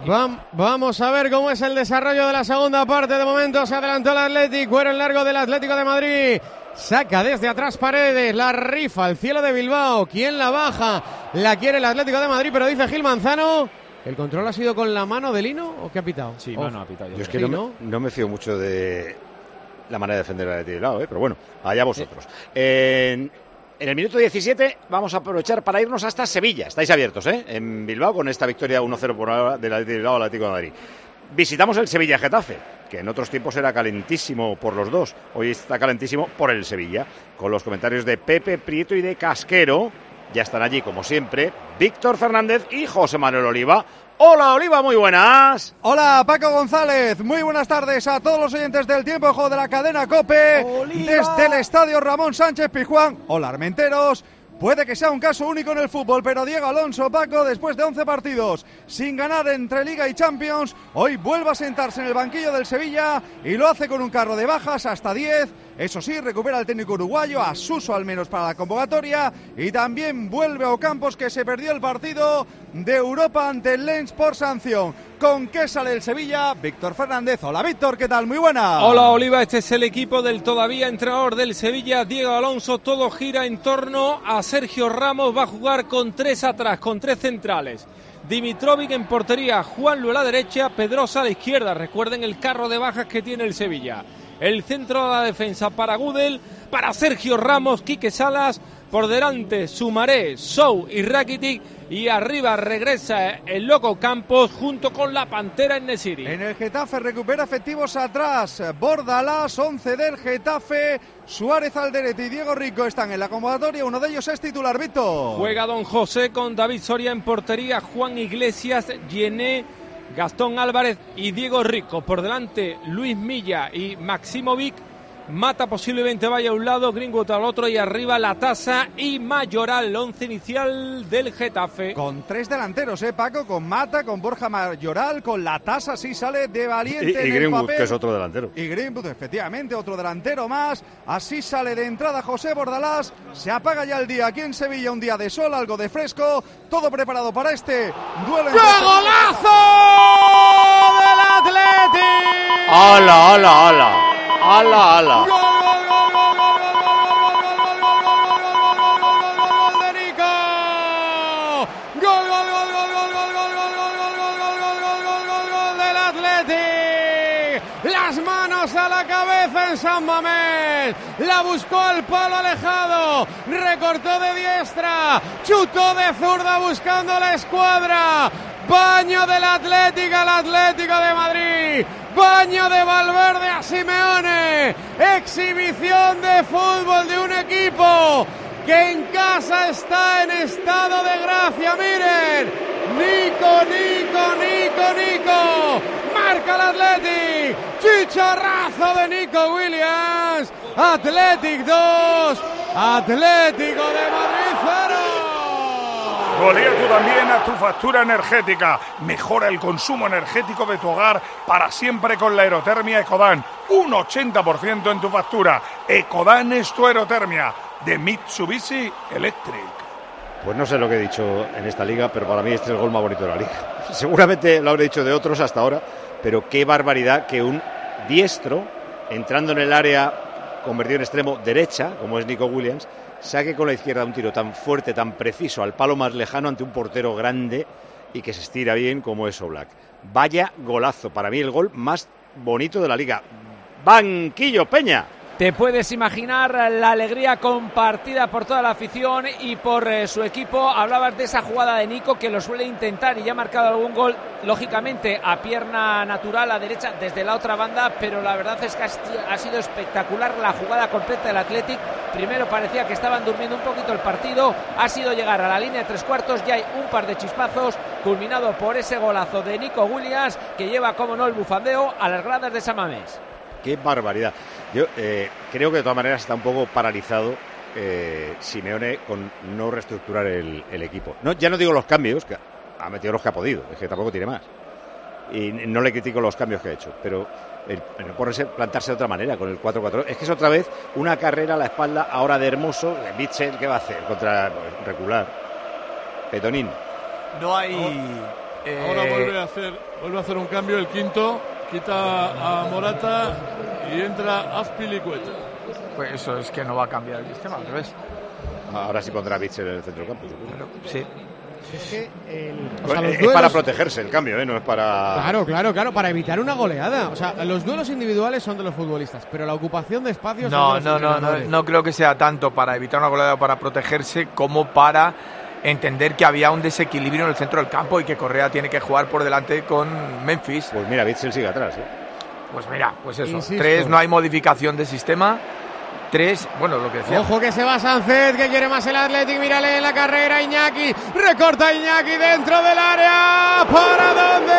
Vamos a ver cómo es el desarrollo de la segunda parte. De momento se adelantó el Atlético, cuero en largo del Atlético de Madrid. Saca desde atrás Paredes, la rifa al cielo de Bilbao. ¿Quién la baja? La quiere el Atlético de Madrid, pero dice Gil Manzano. ¿El control ha sido con la mano de Lino o qué ha pitado? Sí, oh. mano ha pitado. Yo es que no me, no me fío mucho de la manera de defender al Atlético de Bilbao, ¿eh? Pero bueno, allá vosotros. Sí. Eh, en el minuto diecisiete vamos a aprovechar para irnos hasta Sevilla. Estáis abiertos, ¿eh? En Bilbao con esta victoria uno cero por ahora del Atlético de Bilbao al Atlético de Madrid. Visitamos el Sevilla-Getafe, que en otros tiempos era calentísimo por los dos. Hoy está calentísimo por el Sevilla. Con los comentarios de Pepe Prieto y de Casquero. Ya están allí, como siempre, Víctor Fernández y José Manuel Oliva. Hola, Oliva, muy buenas. Hola, Paco González. Muy buenas tardes a todos los oyentes del Tiempo de Juego de la cadena COPE. Oliva. Desde el estadio Ramón Sánchez Pizjuán. Hola, Armenteros. Puede que sea un caso único en el fútbol, pero Diego Alonso, Paco, después de once partidos sin ganar entre Liga y Champions, hoy vuelve a sentarse en el banquillo del Sevilla y lo hace con un carro de bajas hasta diez. Eso sí, recupera al técnico uruguayo, a Suso al menos para la convocatoria, y también vuelve a Ocampos, que se perdió el partido de Europa ante el Lens por sanción. ¿Con qué sale el Sevilla? Víctor Fernández. Hola, Víctor, ¿qué tal? Muy buena. Hola, Oliva, este es el equipo del todavía entrenador del Sevilla, Diego Alonso. Todo gira en torno a Sergio Ramos. Va a jugar con tres atrás, con tres centrales. Dimitrovic en portería, Juanlu a la derecha, Pedrosa a la izquierda. Recuerden el carro de bajas que tiene el Sevilla. El centro de la defensa para Gudel, para Sergio Ramos, Quique Salas, por delante Sumaré, Sou y Rakitic, y arriba regresa el Loco Campos junto con la Pantera en Nesiri. En el Getafe recupera efectivos atrás, Bordalás, once del Getafe, Suárez, Alderete y Diego Rico están en la convocatoria, uno de ellos es titular, Víctor. Juega Don José con David Soria en portería, Juan Iglesias, Yené, Gastón Álvarez y Diego Rico. Por delante Luis Milla y Maximovic. Mata posiblemente vaya a un lado, Greenwood al otro, y arriba Latasa y Mayoral, once inicial del Getafe. Con tres delanteros, ¿eh, Paco? Con Mata, con Borja Mayoral, con Latasa, sí sale de valiente y, y en Greenwood, el papel. Que es otro delantero. Y Greenwood, efectivamente, otro delantero más. Así sale de entrada José Bordalás. Se apaga ya el día aquí en Sevilla, un día de sol, algo de fresco. Todo preparado para este duelo. ¡Qué golazo del Atlético! ¡Hala, hala, hala! ¡Hala, hala! ¡Gol, gol, gol, gol, gol, gol, gol, gol, gol, gol, gol, gol, gol de Nico! ¡Gol, gol, gol, gol, gol, gol, gol, gol, gol, gol, gol, gol, gol, gol, gol, gol del Athletic! Las manos a la cabeza en San Mamés. La buscó al palo alejado. Recortó de diestra. Chutó de zurda buscando la escuadra. Baño del Atlético al Atlético de Madrid. Baño de Valverde a Simeone. Exhibición de fútbol de un equipo que en casa está en estado de gracia. Miren, Nico, Nico, Nico, Nico. Marca el Athletic. Chicharrazo de Nico Williams. Athletic dos, Atlético de Madrid cero. Golea tú también a tu factura energética. Mejora el consumo energético de tu hogar para siempre con la aerotermia Ecodan. Un ochenta por ciento en tu factura. Ecodan es tu aerotermia de Mitsubishi Electric. Pues no sé lo que he dicho en esta liga, pero para mí este es el gol más bonito de la liga. Seguramente lo habré dicho de otros hasta ahora, pero qué barbaridad que un diestro, entrando en el área convertido en extremo derecha, como es Nico Williams, saque con la izquierda un tiro tan fuerte, tan preciso, al palo más lejano ante un portero grande y que se estira bien como es Oblak. Vaya golazo, para mí el gol más bonito de la liga. Banquillo Peña. Te puedes imaginar la alegría compartida por toda la afición y por eh, su equipo. Hablabas de esa jugada de Nico, que lo suele intentar y ya ha marcado algún gol, lógicamente a pierna natural, a derecha, desde la otra banda, pero la verdad es que ha sido espectacular la jugada completa del Athletic. Primero parecía que estaban durmiendo un poquito el partido, ha sido llegar a la línea de tres cuartos, ya hay un par de chispazos, culminado por ese golazo de Nico Williams, que lleva, como no, el bufandeo a las gradas de San Mamés. Qué barbaridad. Yo eh, creo que de todas maneras está un poco paralizado eh, Simeone con no reestructurar el, el equipo. No, ya no digo los cambios, que ha metido los que ha podido, es que tampoco tiene más. Y no le critico los cambios que ha hecho, pero el, el ponerse, plantarse de otra manera con el cuatro cuatro. Es que es otra vez una carrera a la espalda ahora de Hermoso. De Mitchell, ¿qué va a hacer? Contra regular. Petonín. No hay... Eh... Ahora vuelve a hacer, vuelve a hacer un cambio, el quinto. Quita a Morata y entra Azpilicueta. Pues eso es que no va a cambiar el sistema, al revés. Ahora sí pondrá Bitzel en el centro del campo. Pero, sí. Es que el, o sea, es duelos... para protegerse el cambio, ¿eh? No es para... Claro, claro, claro, para evitar una goleada. O sea, los duelos individuales son de los futbolistas, pero la ocupación de espacios no, son de los no, no, no, no creo que sea tanto para evitar una goleada o para protegerse como para entender que había un desequilibrio en el centro del campo y que Correa tiene que jugar por delante con Memphis. Pues mira, Bitzel sigue atrás, ¿eh? Pues mira, pues eso. Insisto. Tres, no hay modificación de sistema. Tres, bueno, lo que decía. Ojo que se va Sánchez, que quiere más el Athletic. Mírale en la carrera, Iñaki. Recorta Iñaki dentro del área. ¿Para dónde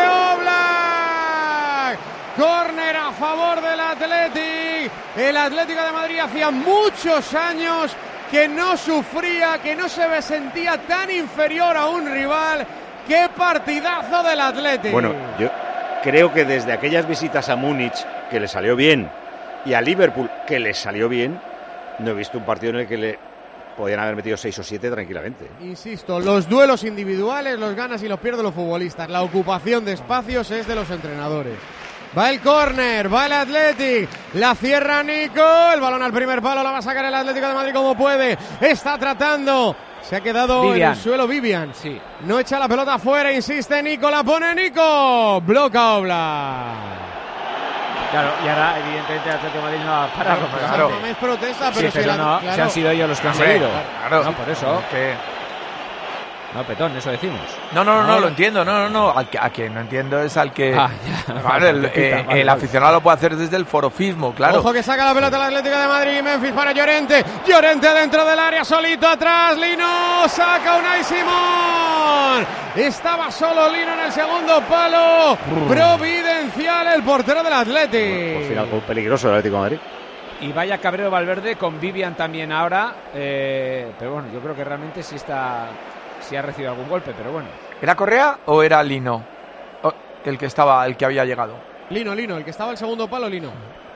Oblak? Córner a favor del Athletic. El Atlético de Madrid hacía muchos años que no sufría, que no se sentía tan inferior a un rival. ¡Qué partidazo del Athletic! Bueno, yo creo que desde aquellas visitas a Múnich, que le salió bien, y a Liverpool, que le salió bien, no he visto un partido en el que le podían haber metido seis o siete tranquilamente. Insisto, los duelos individuales los ganas y los pierden los futbolistas. La ocupación de espacios es de los entrenadores. Va el córner, va el Athletic, la cierra Nico, el balón al primer palo, la va a sacar el Atlético de Madrid como puede, está tratando, se ha quedado Vivian. en el suelo Vivian, sí. No echa la pelota afuera, insiste Nico, la pone Nico, bloca Oblak. Claro, y ahora evidentemente el Atlético de Madrid no va a parar. Claro, claro. No me protesta, pero, sí, pero si no, la, claro. se han sido ellos los que han Hombre, seguido. Claro, no, por eso. Que... No, Petón, eso decimos. No, no, no, no, lo entiendo, no, no, no. Al que, a quien no entiendo es al que... Ah, ya. Claro, el, eh, vale, el vale. aficionado lo puede hacer desde el forofismo, claro. Ojo que saca la pelota el Atlético de Madrid, Memphis para Llorente. Llorente dentro del área, solito atrás, Lino, saca Unai Simón. Estaba solo Lino en el segundo palo. Providencial el portero del Atlético. Por final, peligroso el Atlético de Madrid. Y vaya cabrero Valverde con Vivian también ahora. Eh, pero bueno, yo creo que realmente sí está... si ha recibido algún golpe, pero bueno. ¿Era Correa o era Lino? Oh, el que estaba, el que había llegado. Lino, Lino, el que estaba el segundo palo, Lino.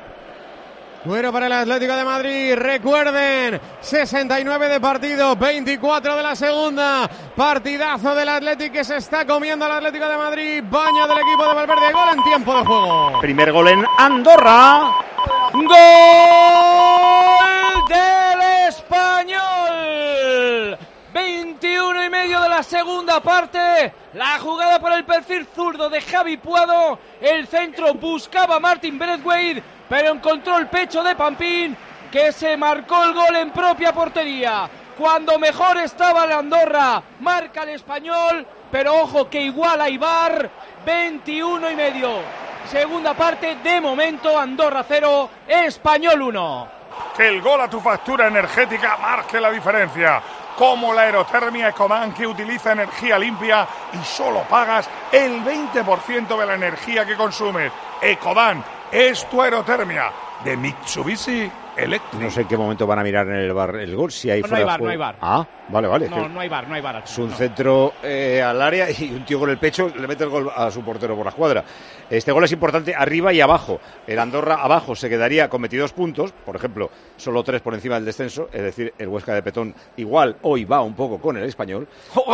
Bueno para el Atlético de Madrid, recuerden, sesenta y nueve de partido, veinticuatro de la segunda, partidazo del Atlético que se está comiendo al Atlético de Madrid, baño del equipo de Valverde, gol en tiempo de juego. Primer gol en Andorra. ¡Gol del Español! veintiuno y medio de la segunda parte, la jugada por el perfil zurdo de Javi Puado, el centro buscaba a Martin Braithwaite, pero encontró el pecho de Pampín, que se marcó el gol en propia portería. Cuando mejor estaba el Andorra, marca el Español, pero ojo que iguala Ibar, veintiuno y medio. Segunda parte, de momento, Andorra cero, Español uno. Que el gol a tu factura energética marque la diferencia. Como la aerotermia Ecodan, que utiliza energía limpia y solo pagas el veinte por ciento de la energía que consumes. Ecodan es tu aerotermia de Mitsubishi Electric. No sé en qué momento van a mirar en el bar el gol, si hay No, no fuera hay de bar, juego. no hay bar. Ah, vale, vale. No, no hay bar, no hay bar. Es un no. centro eh, al área y un tío con el pecho le mete el gol a su portero por la escuadra. Este gol es importante arriba y abajo. El Andorra abajo se quedaría con veintidós puntos, por ejemplo, solo tres por encima del descenso, es decir, el Huesca de Petón igual hoy va un poco con el Español.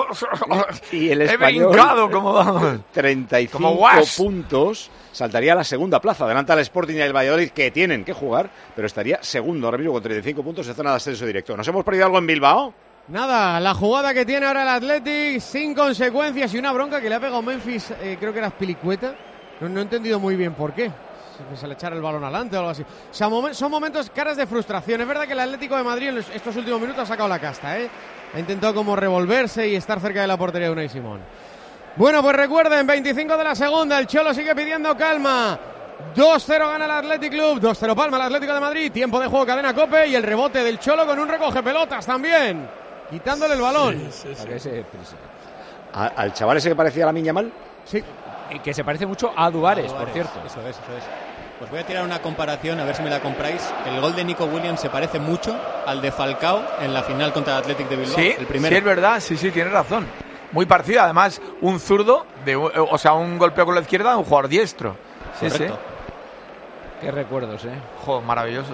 Y el Español, He brincado como vamos. treinta y cinco Como guas. puntos, saltaría a la segunda plaza. Adelanta al Sporting y al Valladolid, que tienen que jugar, pero estaría segundo ahora mismo con treinta y cinco puntos en zona de ascenso directo. ¿Nos hemos perdido algo en Bilbao? Nada, la jugada que tiene ahora el Athletic sin consecuencias y una bronca que le ha pegado Memphis, eh, creo que era Spilicueta. No, no he entendido muy bien por qué. Que se le echara el balón adelante o algo así. O sea, momen- son momentos caras de frustración. Es verdad que el Atlético de Madrid en los- estos últimos minutos ha sacado la casta, ¿eh? Ha intentado como revolverse y estar cerca de la portería de Unai Simón. Bueno, pues recuerden, veinticinco de la segunda, el Cholo sigue pidiendo calma. dos cero gana el Athletic Club, dos cero palma el Atlético de Madrid, tiempo de juego cadena COPE y el rebote del Cholo con un recoge pelotas también, quitándole el balón. Para que se- ¿A- ¿Al chaval ese que parecía la Miña Mal? Sí. Y que se parece mucho a Duárez, por Duárez, cierto. Eso es, eso es. Pues voy a tirar una comparación, a ver si me la compráis. El gol de Nico Williams se parece mucho al de Falcao en la final contra el Athletic de Bilbao. Sí, el primero. sí, es verdad, sí, sí, tienes razón. Muy parecido, además, un zurdo, de, un- o sea, un golpeo con la izquierda de un jugador diestro. Sí, Correcto. sí. Qué recuerdos, ¿eh? Joder, maravillosos.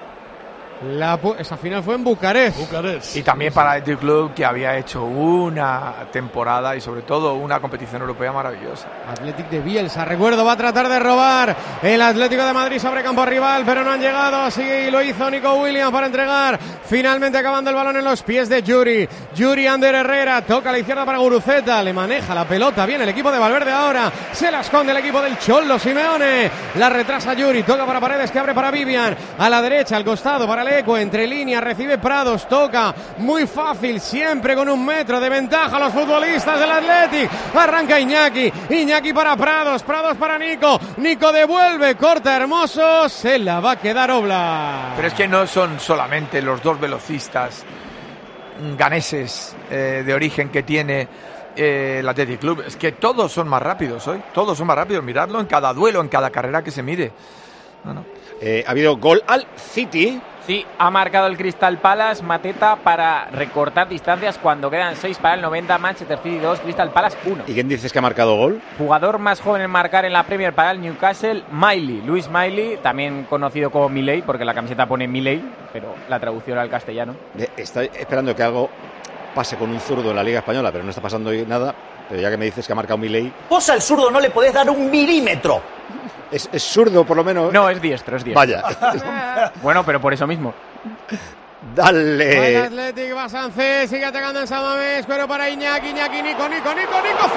La pu- esa final fue en Bucarest. Bucarest. Y también para el Athletic Club, que había hecho una temporada y sobre todo una competición europea maravillosa. Athletic de Bielsa, recuerdo, va a tratar de robar el Atlético de Madrid sobre campo rival, pero no han llegado, así que lo hizo Nico Williams para entregar, finalmente acabando el balón en los pies de Yuri, Yuri Ander Herrera, toca a la izquierda para Guruceta, le maneja la pelota, viene el equipo de Valverde ahora, se la esconde el equipo del Cholo Simeone, la retrasa Yuri, toca para Paredes que abre para Vivian, a la derecha, al costado para Leco, entre líneas, recibe Prados, toca, muy fácil, siempre con un metro de ventaja los futbolistas del Athletic, arranca Iñaki, Iñaki para Prados, Prados para Nico, Nico devuelve, corta Hermoso, se la va a quedar Oblak. Pero es que no son solamente los dos velocistas ganeses eh, de origen que tiene eh, el Athletic Club, es que todos son más rápidos hoy, todos son más rápidos, miradlo en cada duelo, en cada carrera que se mide. No, no. Eh, ha habido gol al City. Sí, ha marcado el Crystal Palace, Mateta, para recortar distancias cuando quedan seis para el noventa, Manchester City dos, Crystal Palace uno. ¿Y quién dices que ha marcado gol? Jugador más joven en marcar en la Premier para el Newcastle, Miley, Luis Miley, también conocido como Milei, porque la camiseta pone Milei, pero la traducción al castellano. Eh, Estoy esperando que algo pase con un zurdo en la Liga Española, pero no está pasando hoy nada. Pero ya que me dices que ha marcado Milei, Vos al zurdo no le podés dar un milímetro. es, es zurdo por lo menos. No, es diestro, es diestro. Vaya. Bueno, pero por eso mismo. El Dale. Athletic va Sánchez, sigue atacando en San Mamés, cuero para Iñaki, Iñaki, Nico, Nico, Nico, Nico,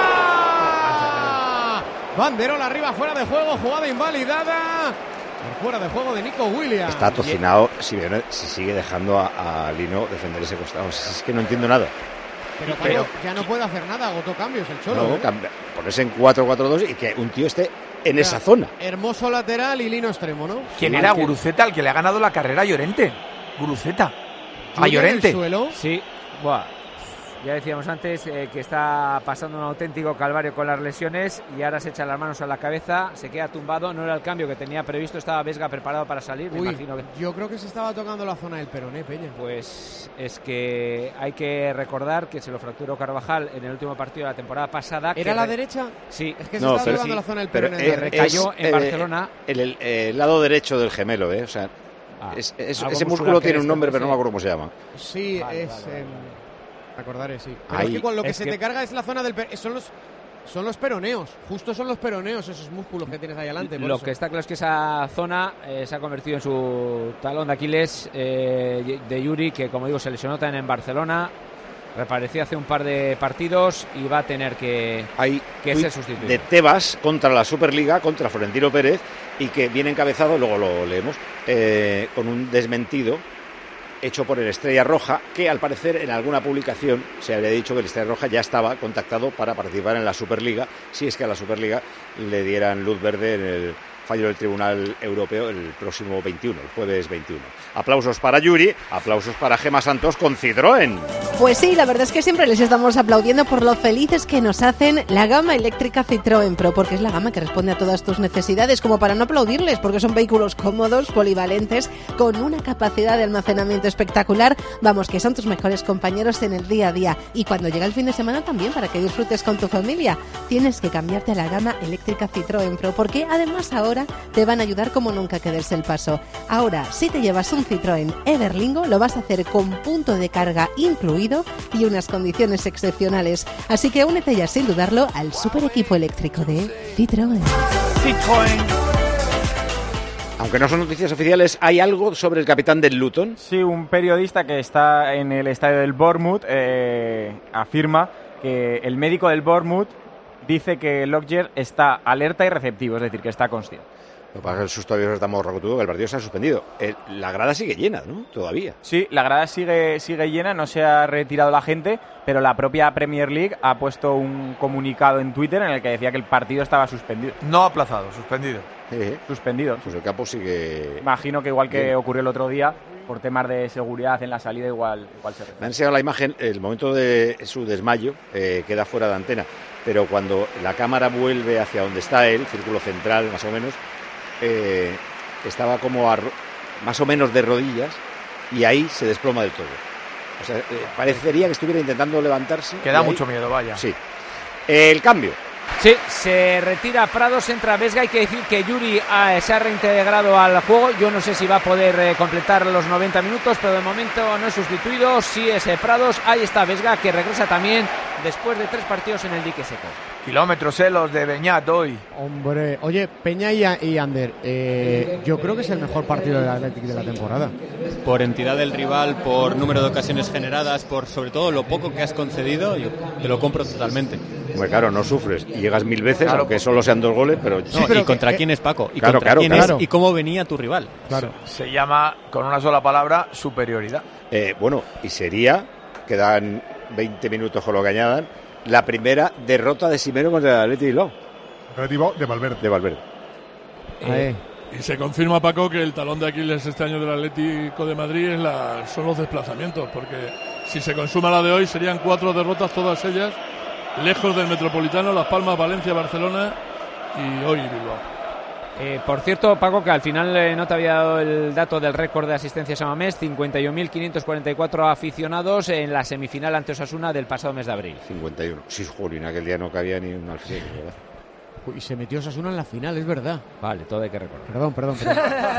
fuera. Banderola arriba, fuera de juego, jugada invalidada. Por fuera de juego de Nico Williams. Está tocinado si, si sigue dejando a, a Lino defender ese costado. Es que no entiendo nada. Pero, Pero- Paco, ya no puede hacer nada, agotó cambios el Cholo. No, ¿eh? cambia- ponerse en cuatro cuatro dos y que un tío esté en Ya, esa zona. Hermoso lateral y Lino extremo, ¿no? ¿Quién Sí, era que- Guruceta, el que le ha ganado la carrera a Llorente? Guruceta. A Lluvia en el Llorente. suelo. Sí, buah. Ya decíamos antes eh, que está pasando un auténtico calvario con las lesiones y ahora se echa las manos a la cabeza, se queda tumbado, no era el cambio que tenía previsto, estaba Vesga preparado para salir, me Uy, imagino que... yo creo que se estaba tocando la zona del peroné, Peña. Pues es que hay que recordar que se lo fracturó Carvajal en el último partido de la temporada pasada. ¿Era que la re- derecha? Sí. Es que se No, estaba pero- tocando sí, la zona del Pero peroné. eh, de la recayó derecha. en eh, Barcelona. El, el- el lado derecho del gemelo, ¿eh? O sea, Ah, es- es- algo ese muscular músculo que tiene un es, nombre, pero no sí. me acuerdo cómo se llama. Sí, Vale, es... vale, vale. em, recordaré, sí. Pero Ahí. es que cuando lo que Es se que- te carga es la zona del... per- Son los, son los peroneos. Justo son los peroneos, esos músculos que tienes ahí adelante. por Lo eso. que está claro es que esa zona eh, se ha convertido en su talón de Aquiles eh, de Yuri, que como digo se lesionó también en Barcelona, reapareció hace un par de partidos y va a tener que, Hay que tuit ser sustituido. de Tebas contra la Superliga, contra Florentino Pérez, y que viene encabezado, luego lo leemos, eh, con un desmentido hecho por el Estrella Roja, que al parecer en alguna publicación se había dicho que el Estrella Roja ya estaba contactado para participar en la Superliga, si es que a la Superliga le dieran luz verde en el fallo del Tribunal Europeo el próximo veintiuno, el jueves veintiuno. Aplausos para Yuri, aplausos para Gema Santos con Citroën. Pues sí, la verdad es que siempre les estamos aplaudiendo por lo felices que nos hacen la gama eléctrica Citroën Pro, porque es la gama que responde a todas tus necesidades, como para no aplaudirles, porque son vehículos cómodos, polivalentes, con una capacidad de almacenamiento espectacular. Vamos, que son tus mejores compañeros en el día a día. Y cuando llega el fin de semana también, para que disfrutes con tu familia, tienes que cambiarte a la gama eléctrica Citroën Pro, porque además ahora te van a ayudar como nunca a que des el paso. Ahora, si te llevas un Citroën Everlingo, lo vas a hacer con punto de carga incluido y unas condiciones excepcionales. Así que únete ya sin dudarlo al super equipo eléctrico de Citroën. Citroën. Aunque no son noticias oficiales, ¿hay algo sobre el capitán del Luton? Sí, un periodista que está en el estadio del Bournemouth eh, afirma que el médico del Bournemouth dice que Lockyer está alerta y receptivo, es decir, que está consciente. Lo que pasa es que el susto abierto está muy rocotudo, que el partido se ha suspendido. El, la grada sigue llena, ¿no? Todavía. Sí, la grada sigue, sigue llena, no se ha retirado la gente, pero la propia Premier League ha puesto un comunicado en Twitter en el que decía que el partido estaba suspendido. No aplazado, suspendido. Eh, suspendido. Pues el campo sigue... Imagino que igual que bien. Ocurrió el otro día, por temas de seguridad en la salida, igual, igual se refiere. Me han enseñado la imagen, el momento de su desmayo eh, queda fuera de antena, pero cuando la cámara vuelve hacia donde está él, círculo central más o menos, eh, estaba como a, más o menos de rodillas y ahí se desploma del todo. O sea, eh, parecería que estuviera intentando levantarse. Que da ahí, mucho miedo, vaya. Sí. El cambio. Sí, se retira Prados, entra Vesga. Hay que decir que Yuri eh, se ha reintegrado al juego. Yo no sé si va a poder eh, completar los noventa minutos, pero de momento no es sustituido. Sí es eh, Prados. Ahí está Vesga, que regresa también después de tres partidos en el dique seco. Kilómetros eh, los de Beñat hoy. Hombre, oye, Peña y, y Ander, eh, yo creo que es el mejor partido del Athletic de la temporada. Por entidad del rival, por número de ocasiones generadas, por sobre todo lo poco que has concedido, yo te lo compro totalmente. Pues claro, no sufres y llegas mil veces, Claro. aunque solo sean dos goles, pero... No, pero ¿y contra que, quién es, Paco? ¿Y claro, contra claro, quién claro. es? ¿Y cómo venía tu rival? Claro. Se, se llama, con una sola palabra, superioridad. Eh, bueno, y sería, quedan veinte minutos con lo que añadan, la primera derrota de Simeone contra el Athletic Bilbao. Relativo de Valverde. De Valverde. Eh, y se confirma, Paco, que el talón de Aquiles este año del Atlético de Madrid es la, son los desplazamientos, porque si se consuma la de hoy serían cuatro derrotas, todas ellas lejos del Metropolitano, Las Palmas, Valencia, Barcelona y hoy Bilbao. Eh, por cierto, Paco, que al final eh, no te había dado el dato del récord de asistencias a Mamés, cincuenta y uno mil quinientos cuarenta y cuatro aficionados en la semifinal ante Osasuna del pasado mes de abril. cincuenta y uno. Sí, Julio, aquel día no cabía ni un alfiler, ¿verdad? Y se metió Osasuna en la final, es verdad. Vale, todo hay que recordar. Perdón, perdón, perdón.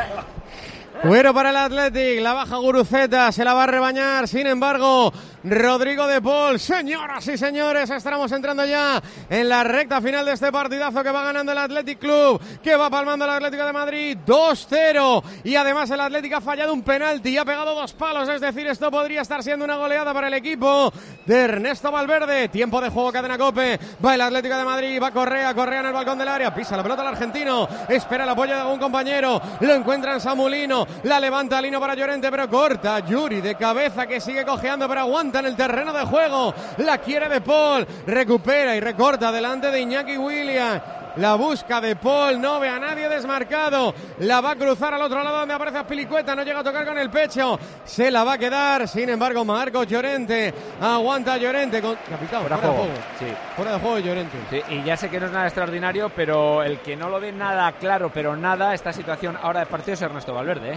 Cuero para el Athletic, la baja Guruceta, se la va a rebañar, sin embargo, Rodrigo de Paul. Señoras y señores, estamos entrando ya en la recta final de este partidazo que va ganando el Athletic Club, que va palmando el Atlético de Madrid dos cero, y además el Athletic ha fallado un penalti y ha pegado dos palos, es decir, esto podría estar siendo una goleada para el equipo de Ernesto Valverde. Tiempo de juego, Cadena COPE, va el Atlético de Madrid, va Correa, Correa en el balcón del área, pisa la pelota el argentino, espera el apoyo de algún compañero, lo encuentra en Samulino, la levanta Lino para Llorente, pero corta Yuri de cabeza, que sigue cojeando pero aguanta en el terreno de juego, la quiere de Paul, recupera y recorta delante de Iñaki Williams, la busca de Paul, no ve a nadie desmarcado, la va a cruzar al otro lado donde aparece Azpilicueta, no llega a tocar con el pecho, se la va a quedar, sin embargo Marcos Llorente, aguanta Llorente, con... capitán, fuera, fuera de juego, sí. fuera de juego Llorente. Sí, y ya sé que no es nada extraordinario, pero el que no lo ve nada claro, pero nada, esta situación ahora de partido es Ernesto Valverde, ¿eh?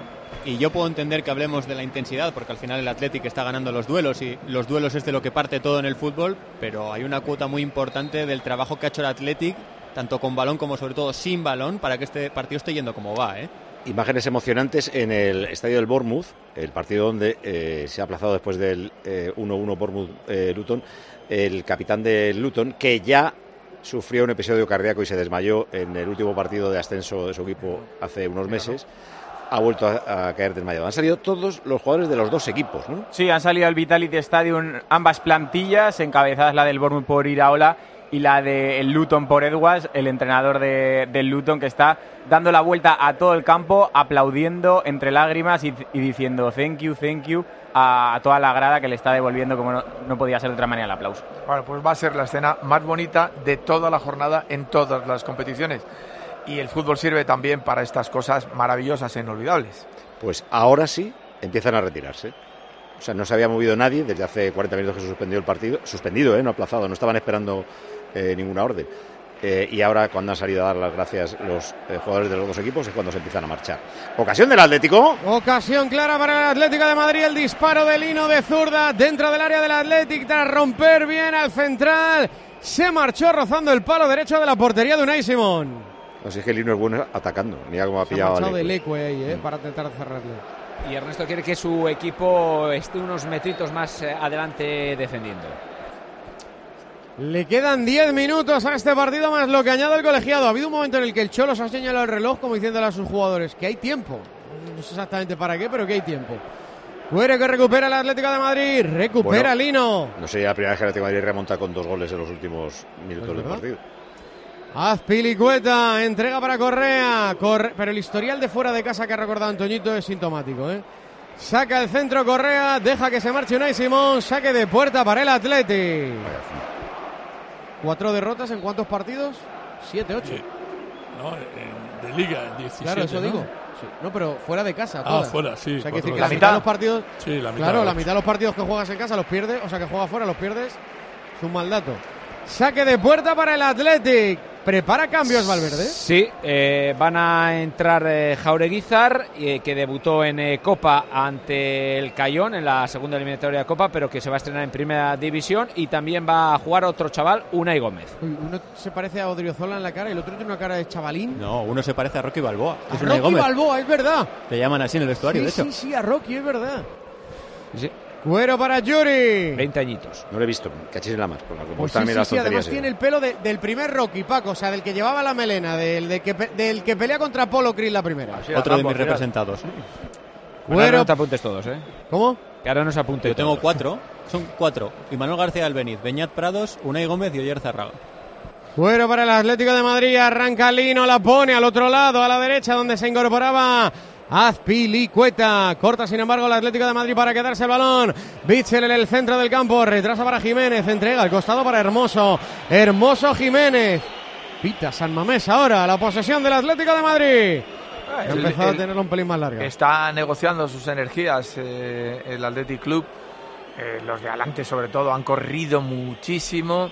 Y yo puedo entender que hablemos de la intensidad, porque al final el Athletic está ganando los duelos y los duelos es de lo que parte todo en el fútbol, pero hay una cuota muy importante del trabajo que ha hecho el Athletic, tanto con balón como sobre todo sin balón, para que este partido esté yendo como va, ¿eh? Imágenes emocionantes en el estadio del Bournemouth, el partido donde eh, se ha aplazado después del eh, uno uno Bournemouth-Luton, eh, el capitán del Luton, que ya sufrió un episodio cardíaco y se desmayó en el último partido de ascenso de su equipo hace unos meses. Ha vuelto a, a caer desmayado. Han salido todos los jugadores de los dos equipos, ¿no? Sí, han salido al Vitality Stadium ambas plantillas, encabezadas la del Bournemouth por Iraola y la del Luton por Edwards, el entrenador de, del Luton, que está dando la vuelta a todo el campo, aplaudiendo entre lágrimas y, y diciendo thank you, thank you a, a toda la grada, que le está devolviendo, como no, no podía ser de otra manera, el aplauso. Bueno, pues va a ser la escena más bonita de toda la jornada en todas las competiciones. Y el fútbol sirve también para estas cosas maravillosas e inolvidables. Pues ahora sí empiezan a retirarse. O sea, no se había movido nadie desde hace cuarenta minutos que se suspendió el partido. Suspendido, ¿eh? No aplazado. No estaban esperando eh, ninguna orden. Eh, y ahora, cuando han salido a dar las gracias los eh, jugadores de los dos equipos, es cuando se empiezan a marchar. Ocasión del Atlético. Ocasión clara para el Atlético de Madrid. El disparo de Lino de zurda dentro del área del Atlético tras romper bien al central. Se marchó rozando el palo derecho de la portería de Unai Simón. Así es que Lino es bueno atacando. Mira cómo ha pillado Se ha a de Leque ahí, eh, para intentar cerrarle. Y Ernesto quiere que su equipo esté unos metritos más eh, adelante defendiendo. Le quedan diez minutos a este partido más lo que añade el colegiado. Ha habido un momento en el que el Cholo se ha señalado el reloj como diciéndole a sus jugadores que hay tiempo. No sé exactamente para qué, pero que hay tiempo. Cuere que recupera el Atlético de Madrid. Recupera bueno, Lino. No sería la primera vez que el Atlético de Madrid remonta con dos goles en los últimos minutos del partido. Azpilicueta, entrega para Correa. Corre... Pero el historial de fuera de casa que ha recordado Antoñito es sintomático, ¿eh? Saca el centro Correa, deja que se marche Unai Simón. Saque de puerta para el Atleti. ¿Cuatro derrotas en cuántos partidos? ¿Siete, ocho? Sí. No, en, de Liga, en diecisiete. Claro, eso ¿no? digo. Sí. No, pero fuera de casa. Ah, todas. fuera, sí. O sea, que decir que la la mitad de los partidos. Sí, la mitad. Claro, la mitad de los partidos que juegas en casa los pierdes. O sea, que juegas fuera los pierdes. Es un mal dato. Saque de puerta para el Athletic. ¿Prepara cambios Valverde? Sí, eh, van a entrar eh, Jaureguizar, eh, que debutó en eh, Copa ante el Cayón en la segunda eliminatoria de Copa, pero que se va a estrenar en Primera División, y también va a jugar otro chaval, Unai Gómez. Uy, uno se parece a Odriozola en la cara y el otro tiene una cara de chavalín. No, uno se parece a Rocky Balboa. A Es Unai Rocky Gómez. Balboa, es verdad. Le llaman así en el vestuario, Sí, de hecho. sí, sí, a Rocky, es verdad. Sí. Cuero para Yuri. veinte añitos. No lo he visto, cachis en la más. Por la, Pues sí, sí, sí, además tiene el pelo de, del primer Rocky, Paco, o sea, del que llevaba la melena, del, del, que, del que pelea contra Polo Chris la primera. Otro de mis representados. Bueno, ahora no te apuntes todos, ¿eh? ¿Cómo? Que ahora no se apunte Yo tengo todos. cuatro, son cuatro. Imanol García Albeniz, Beñat Prados, Unai Gómez y Oyer Zarraga. Cuero para el Atlético de Madrid, arranca Lino, la pone al otro lado, a la derecha, donde se incorporaba Azpilicueta. Corta, sin embargo, el Atlético de Madrid para quedarse el balón. Bitzel en el centro del campo, retrasa para Jiménez, entrega al costado para Hermoso. Hermoso Jiménez. Pita San Mamés ahora, la posesión del Atlético de Madrid. Ha el, empezado el, a tenerlo un pelín más larga. Está negociando sus energías eh, el Athletic Club. Eh, los de adelante, sobre todo, han corrido muchísimo.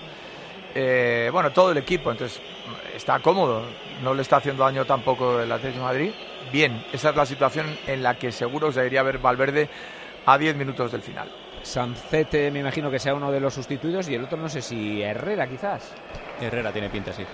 Eh, bueno, todo el equipo, entonces está cómodo. No le está haciendo daño tampoco el Atlético de Madrid. Bien, esa es la situación en la que seguro se iría a ver Valverde a diez minutos del final. Sancete, me imagino que sea uno de los sustitutos, y el otro no sé si Herrera, quizás. Herrera tiene pinta, sí.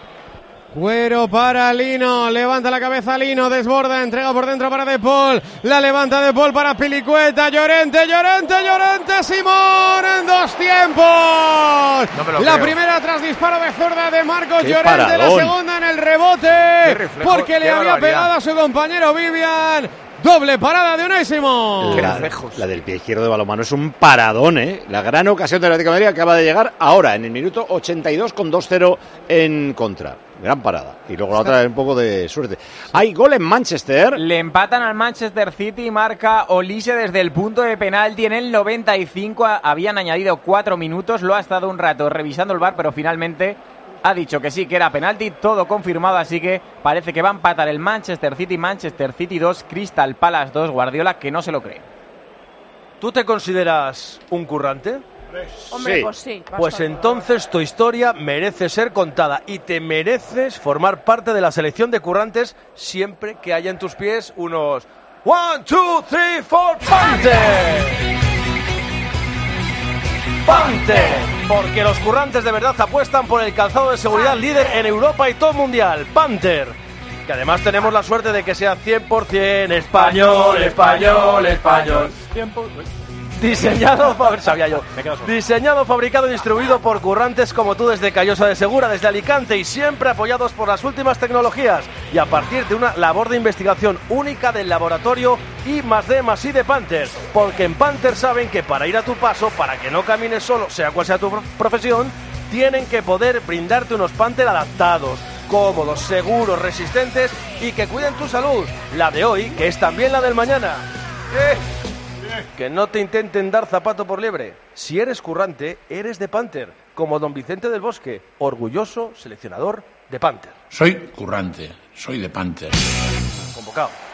Cuero para Lino, levanta la cabeza Lino, desborda, entrega por dentro para De Paul, la levanta De Paul para Pilicueta, Llorente, Llorente, Llorente, Simón en dos tiempos. No me lo la creo. primera tras disparo de zurda de Marcos ¡Qué Llorente, la paradón! segunda en el rebote, ¡Qué reflejo! porque le ¡Qué había barbaridad! pegado a su compañero Vivian. Doble parada de Unai Simón. La, la del pie izquierdo de balonmano es un paradón, ¿eh? La gran ocasión del Atlético de Madrid acaba de llegar ahora, en el minuto ochenta y dos, con dos cero en contra. Gran parada. Y luego la otra un poco de suerte. Hay gol en Manchester. Le empatan al Manchester City y marca Olise desde el punto de penalti en el noventa y cinco. Habían añadido cuatro minutos. Lo ha estado un rato revisando el V A R, pero finalmente ha dicho que sí, que era penalti. Todo confirmado, así que parece que va a empatar el Manchester City. Manchester City dos, Crystal Palace dos. Guardiola, que no se lo cree. ¿Tú te consideras un currante? Hombre, Sí. pues sí. bastante. Pues entonces tu historia merece ser contada y te mereces formar parte de la selección de currantes siempre que haya en tus pies unos one, two, three, four, Panther. Panther, porque los currantes de verdad apuestan por el calzado de seguridad líder en Europa y todo mundial, Panther. Que además tenemos la suerte de que sea cien por ciento español, español, español. Diseñado, fa- sabía yo. Diseñado, fabricado y distribuido por currantes como tú desde Callosa de Segura, desde Alicante, y siempre apoyados por las últimas tecnologías y a partir de una labor de investigación única del laboratorio I más D más I de Panther, porque en Panther saben que para ir a tu paso, para que no camines solo, sea cual sea tu pro- profesión, tienen que poder brindarte unos Panther adaptados, cómodos, seguros, resistentes y que cuiden tu salud, la de hoy, que es también la del mañana. ¡Eh! Que no te intenten dar zapato por liebre. Si eres currante, eres de Panther, como don Vicente del Bosque, orgulloso seleccionador de Panther. Soy currante, soy de Panther. Convocado.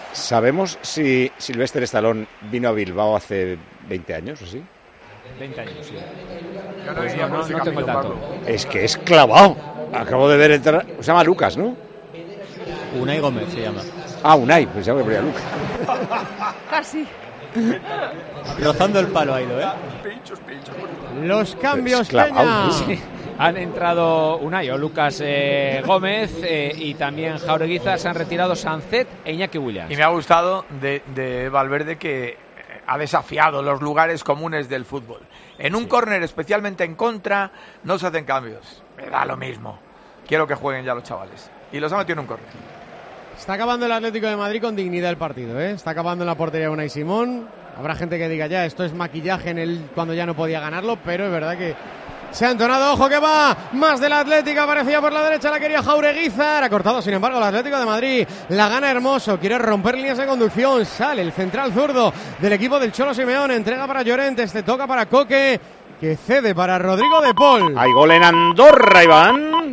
¿Sabemos si Sylvester Stallone vino a Bilbao hace veinte años o sí? veinte años, sí. Pues no, no, no tengo el dato. Es que es clavado. Acabo de ver entrar. Se llama Lucas, ¿no? Unai Gómez se llama. Ah, Unai, pues ya me ponía Lucas. Casi. Rozando el palo ha ido, ¿eh? Pinchos, pinchos. Los cambios, Es clavado, Peña. sí. Han entrado Unai o Lucas eh, Gómez eh, y también Jaureguizar. Se han retirado Sancet e Iñaki Williams. Y me ha gustado de, de Valverde que ha desafiado los lugares comunes del fútbol. En un córner, especialmente en contra, no se hacen cambios. Me da lo mismo. Quiero que jueguen ya los chavales. Y los ha metido en un córner. Está acabando el Atlético de Madrid con dignidad el partido, ¿eh? Está acabando en la portería Unai Simón. Habrá gente que diga ya, esto es maquillaje en el cuando ya no podía ganarlo, pero es verdad que se ha entonado. Ojo que va más del Atlético, aparecía por la derecha, la quería Jaureguizar. Ha cortado, sin embargo, el Atlético de Madrid. La gana Hermoso, quiere romper líneas de conducción. Sale el central zurdo del equipo del Cholo Simeone. Entrega para Llorente, este toca para Coque, que cede para Rodrigo de Paul. Hay gol en Andorra, Iván.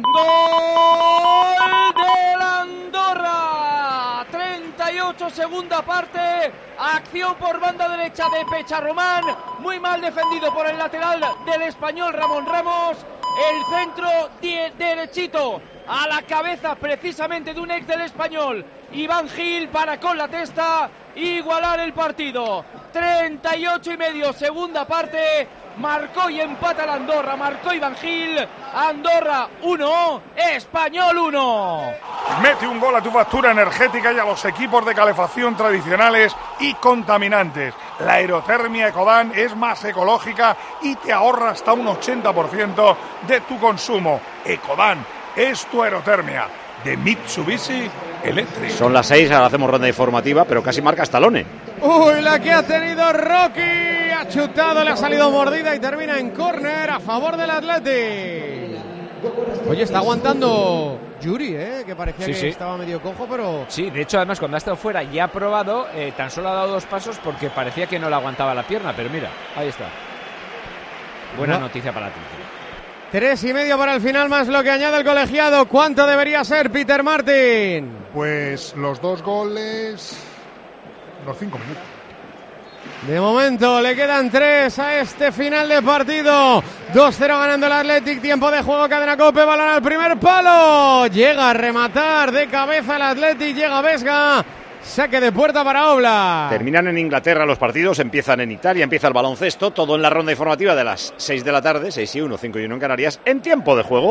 ¡Gol del Andorra! treinta y ocho, segunda parte. Acción por banda derecha de Pecharromán. Muy mal defendido por el lateral del español Ramón Ramos. El centro de derechito a la cabeza precisamente de un ex del español, Iván Gil, para con la testa igualar el partido. treinta y ocho y medio, segunda parte. Marcó y empata el Andorra, marcó Iván Gil. Andorra uno, Español uno. Mete un gol a tu factura energética y a los equipos de calefacción tradicionales y contaminantes. La aerotermia Ecodan es más ecológica y te ahorra hasta un ochenta por ciento de tu consumo. Ecodan es tu aerotermia de Mitsubishi Electric. Son las seis, ahora hacemos ronda informativa, pero casi marca Stallone. Uy, la que ha tenido Rocky. Ha chutado, le ha salido mordida y termina en córner a favor del Athletic. Oye, está aguantando Yuri, ¿eh? Que parecía Sí, que sí. estaba medio cojo, pero... Sí, de hecho, además, cuando ha estado fuera y ha probado, eh, tan solo ha dado dos pasos porque parecía que no le aguantaba la pierna, pero mira, ahí está. Buena No. noticia para ti. Tres y medio para el final, más lo que añade el colegiado. ¿Cuánto debería ser, Peter Martin? Pues los dos goles, los cinco minutos. De momento le quedan tres a este final de partido. dos cero ganando el Athletic. Tiempo de juego, cadena Cope. Balón al primer palo. Llega a rematar de cabeza el Athletic. Llega Vesga. Saque de puerta para Oblak. Terminan en Inglaterra los partidos, empiezan en Italia, empieza el baloncesto, todo en la ronda informativa de las seis de la tarde, seis y uno, cinco y uno en Canarias, en tiempo de juego.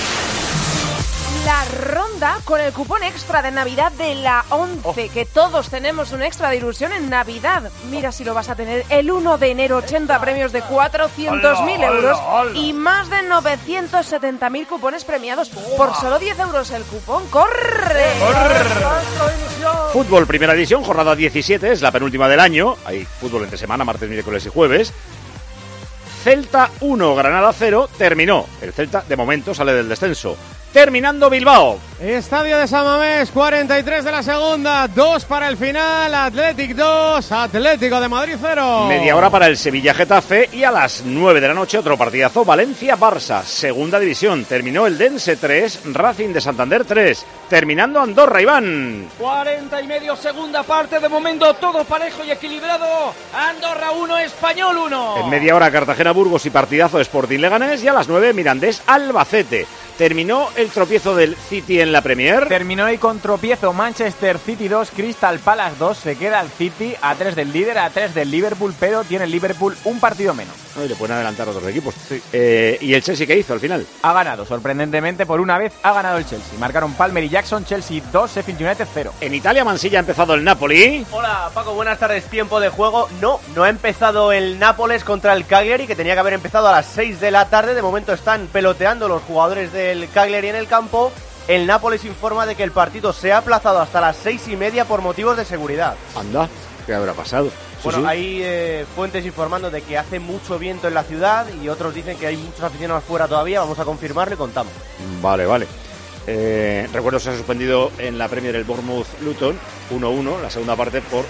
La ronda con el cupón extra de Navidad de la once, que todos tenemos un extra de ilusión en Navidad. Mira si lo vas a tener el uno de enero, ochenta premios de cuatrocientos mil euros y más de novecientos setenta mil cupones premiados por solo diez euros el cupón. ¡Corre! Fútbol, primera división, jornada diecisiete, es la penúltima del año, hay fútbol entre semana, martes, miércoles y jueves. Celta uno, Granada cero, terminó. El Celta, de momento, sale del descenso. Terminando Bilbao. Estadio de San Mamés, cuarenta y tres de la segunda, dos para el final, Athletic dos, Atlético de Madrid cero. Media hora para el Sevilla-Getafe y a las nueve de la noche otro partidazo, Valencia-Barça, segunda división. Terminó el Dense tres, Racing de Santander tres. Terminando Andorra, Iván. cuarenta y medio, segunda parte, de momento todo parejo y equilibrado. Andorra uno, Español uno. En media hora Cartagena-Burgos y partidazo Sporting Leganés y a las nueve Mirandés-Albacete. Terminó el tropiezo del City en la Premier. Terminó hoy con tropiezo Manchester City dos, Crystal Palace dos. Se queda el City a tres del líder, a tres del Liverpool, pero tiene el Liverpool un partido menos. No, y le pueden adelantar a otros equipos. Sí. Eh, ¿Y el Chelsea qué hizo al final? Ha ganado, sorprendentemente, por una vez ha ganado el Chelsea. Marcaron Palmer y Jackson, Chelsea dos, Sheffield United cero. En Italia, Mansilla ha empezado el Napoli. Hola Paco, buenas tardes, tiempo de juego. No, no ha empezado el Nápoles contra el Cagliari, que tenía que haber empezado a las seis de la tarde. De momento están peloteando los jugadores del Cagliari en el campo. El Nápoles informa de que el partido se ha aplazado hasta las seis y media por motivos de seguridad. Anda, ¿qué habrá pasado? Bueno, Sí, sí. hay eh, fuentes informando de que hace mucho viento en la ciudad y otros dicen que hay muchos aficionados fuera todavía. Vamos a confirmarlo y contamos. Vale, vale. Eh, recuerdo se ha suspendido en la Premier el Bournemouth-Luton uno uno, la segunda parte por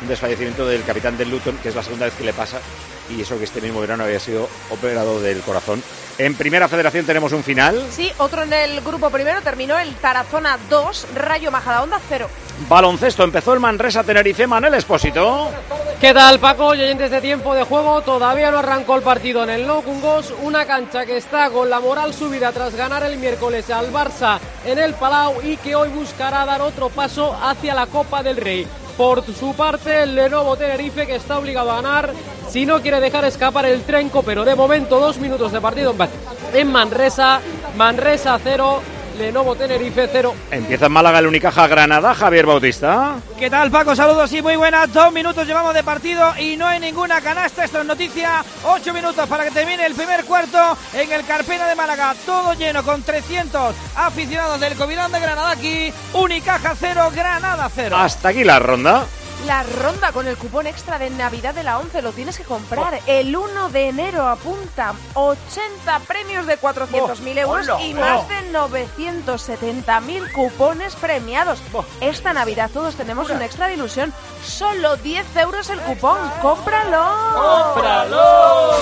un desfallecimiento del capitán del Luton, que es la segunda vez que le pasa, y eso que este mismo verano había sido operado del corazón. En Primera Federación tenemos un final. Sí, otro en el grupo primero, terminó el Tarazona dos, Rayo Majadahonda cero. Baloncesto, empezó el Manresa Tenerife, Manel Expósito. ¿Qué tal, Paco? Y oyentes de Tiempo de Juego, todavía no arrancó el partido en el Nou Congost, una cancha que está con la moral subida tras ganar el miércoles al Barça en el Palau y que hoy buscará dar otro paso hacia la Copa del Rey. Por su parte, el Lenovo Tenerife, que está obligado a ganar si no quiere dejar escapar el Trenco, pero de momento dos minutos de partido en Manresa, Manresa cero, Lenovo Tenerife cero. Empieza en Málaga el Unicaja Granada, Javier Bautista. ¿Qué tal, Paco? Saludos y muy buenas. Dos minutos llevamos de partido y no hay ninguna canasta. Esto es noticia. Ocho minutos para que termine el primer cuarto en el Carpena de Málaga. Todo lleno con trescientos aficionados del Covirán de Granada aquí. Unicaja cero, Granada cero. Hasta aquí la ronda. La ronda con el cupón extra de Navidad de la once lo tienes que comprar. El uno de enero apunta ochenta premios de cuatrocientos mil euros oh, y oh. más de novecientos setenta mil cupones premiados. Esta Navidad todos tenemos un extra de ilusión. Solo diez euros el cupón. ¡Cómpralo! ¡Cómpralo!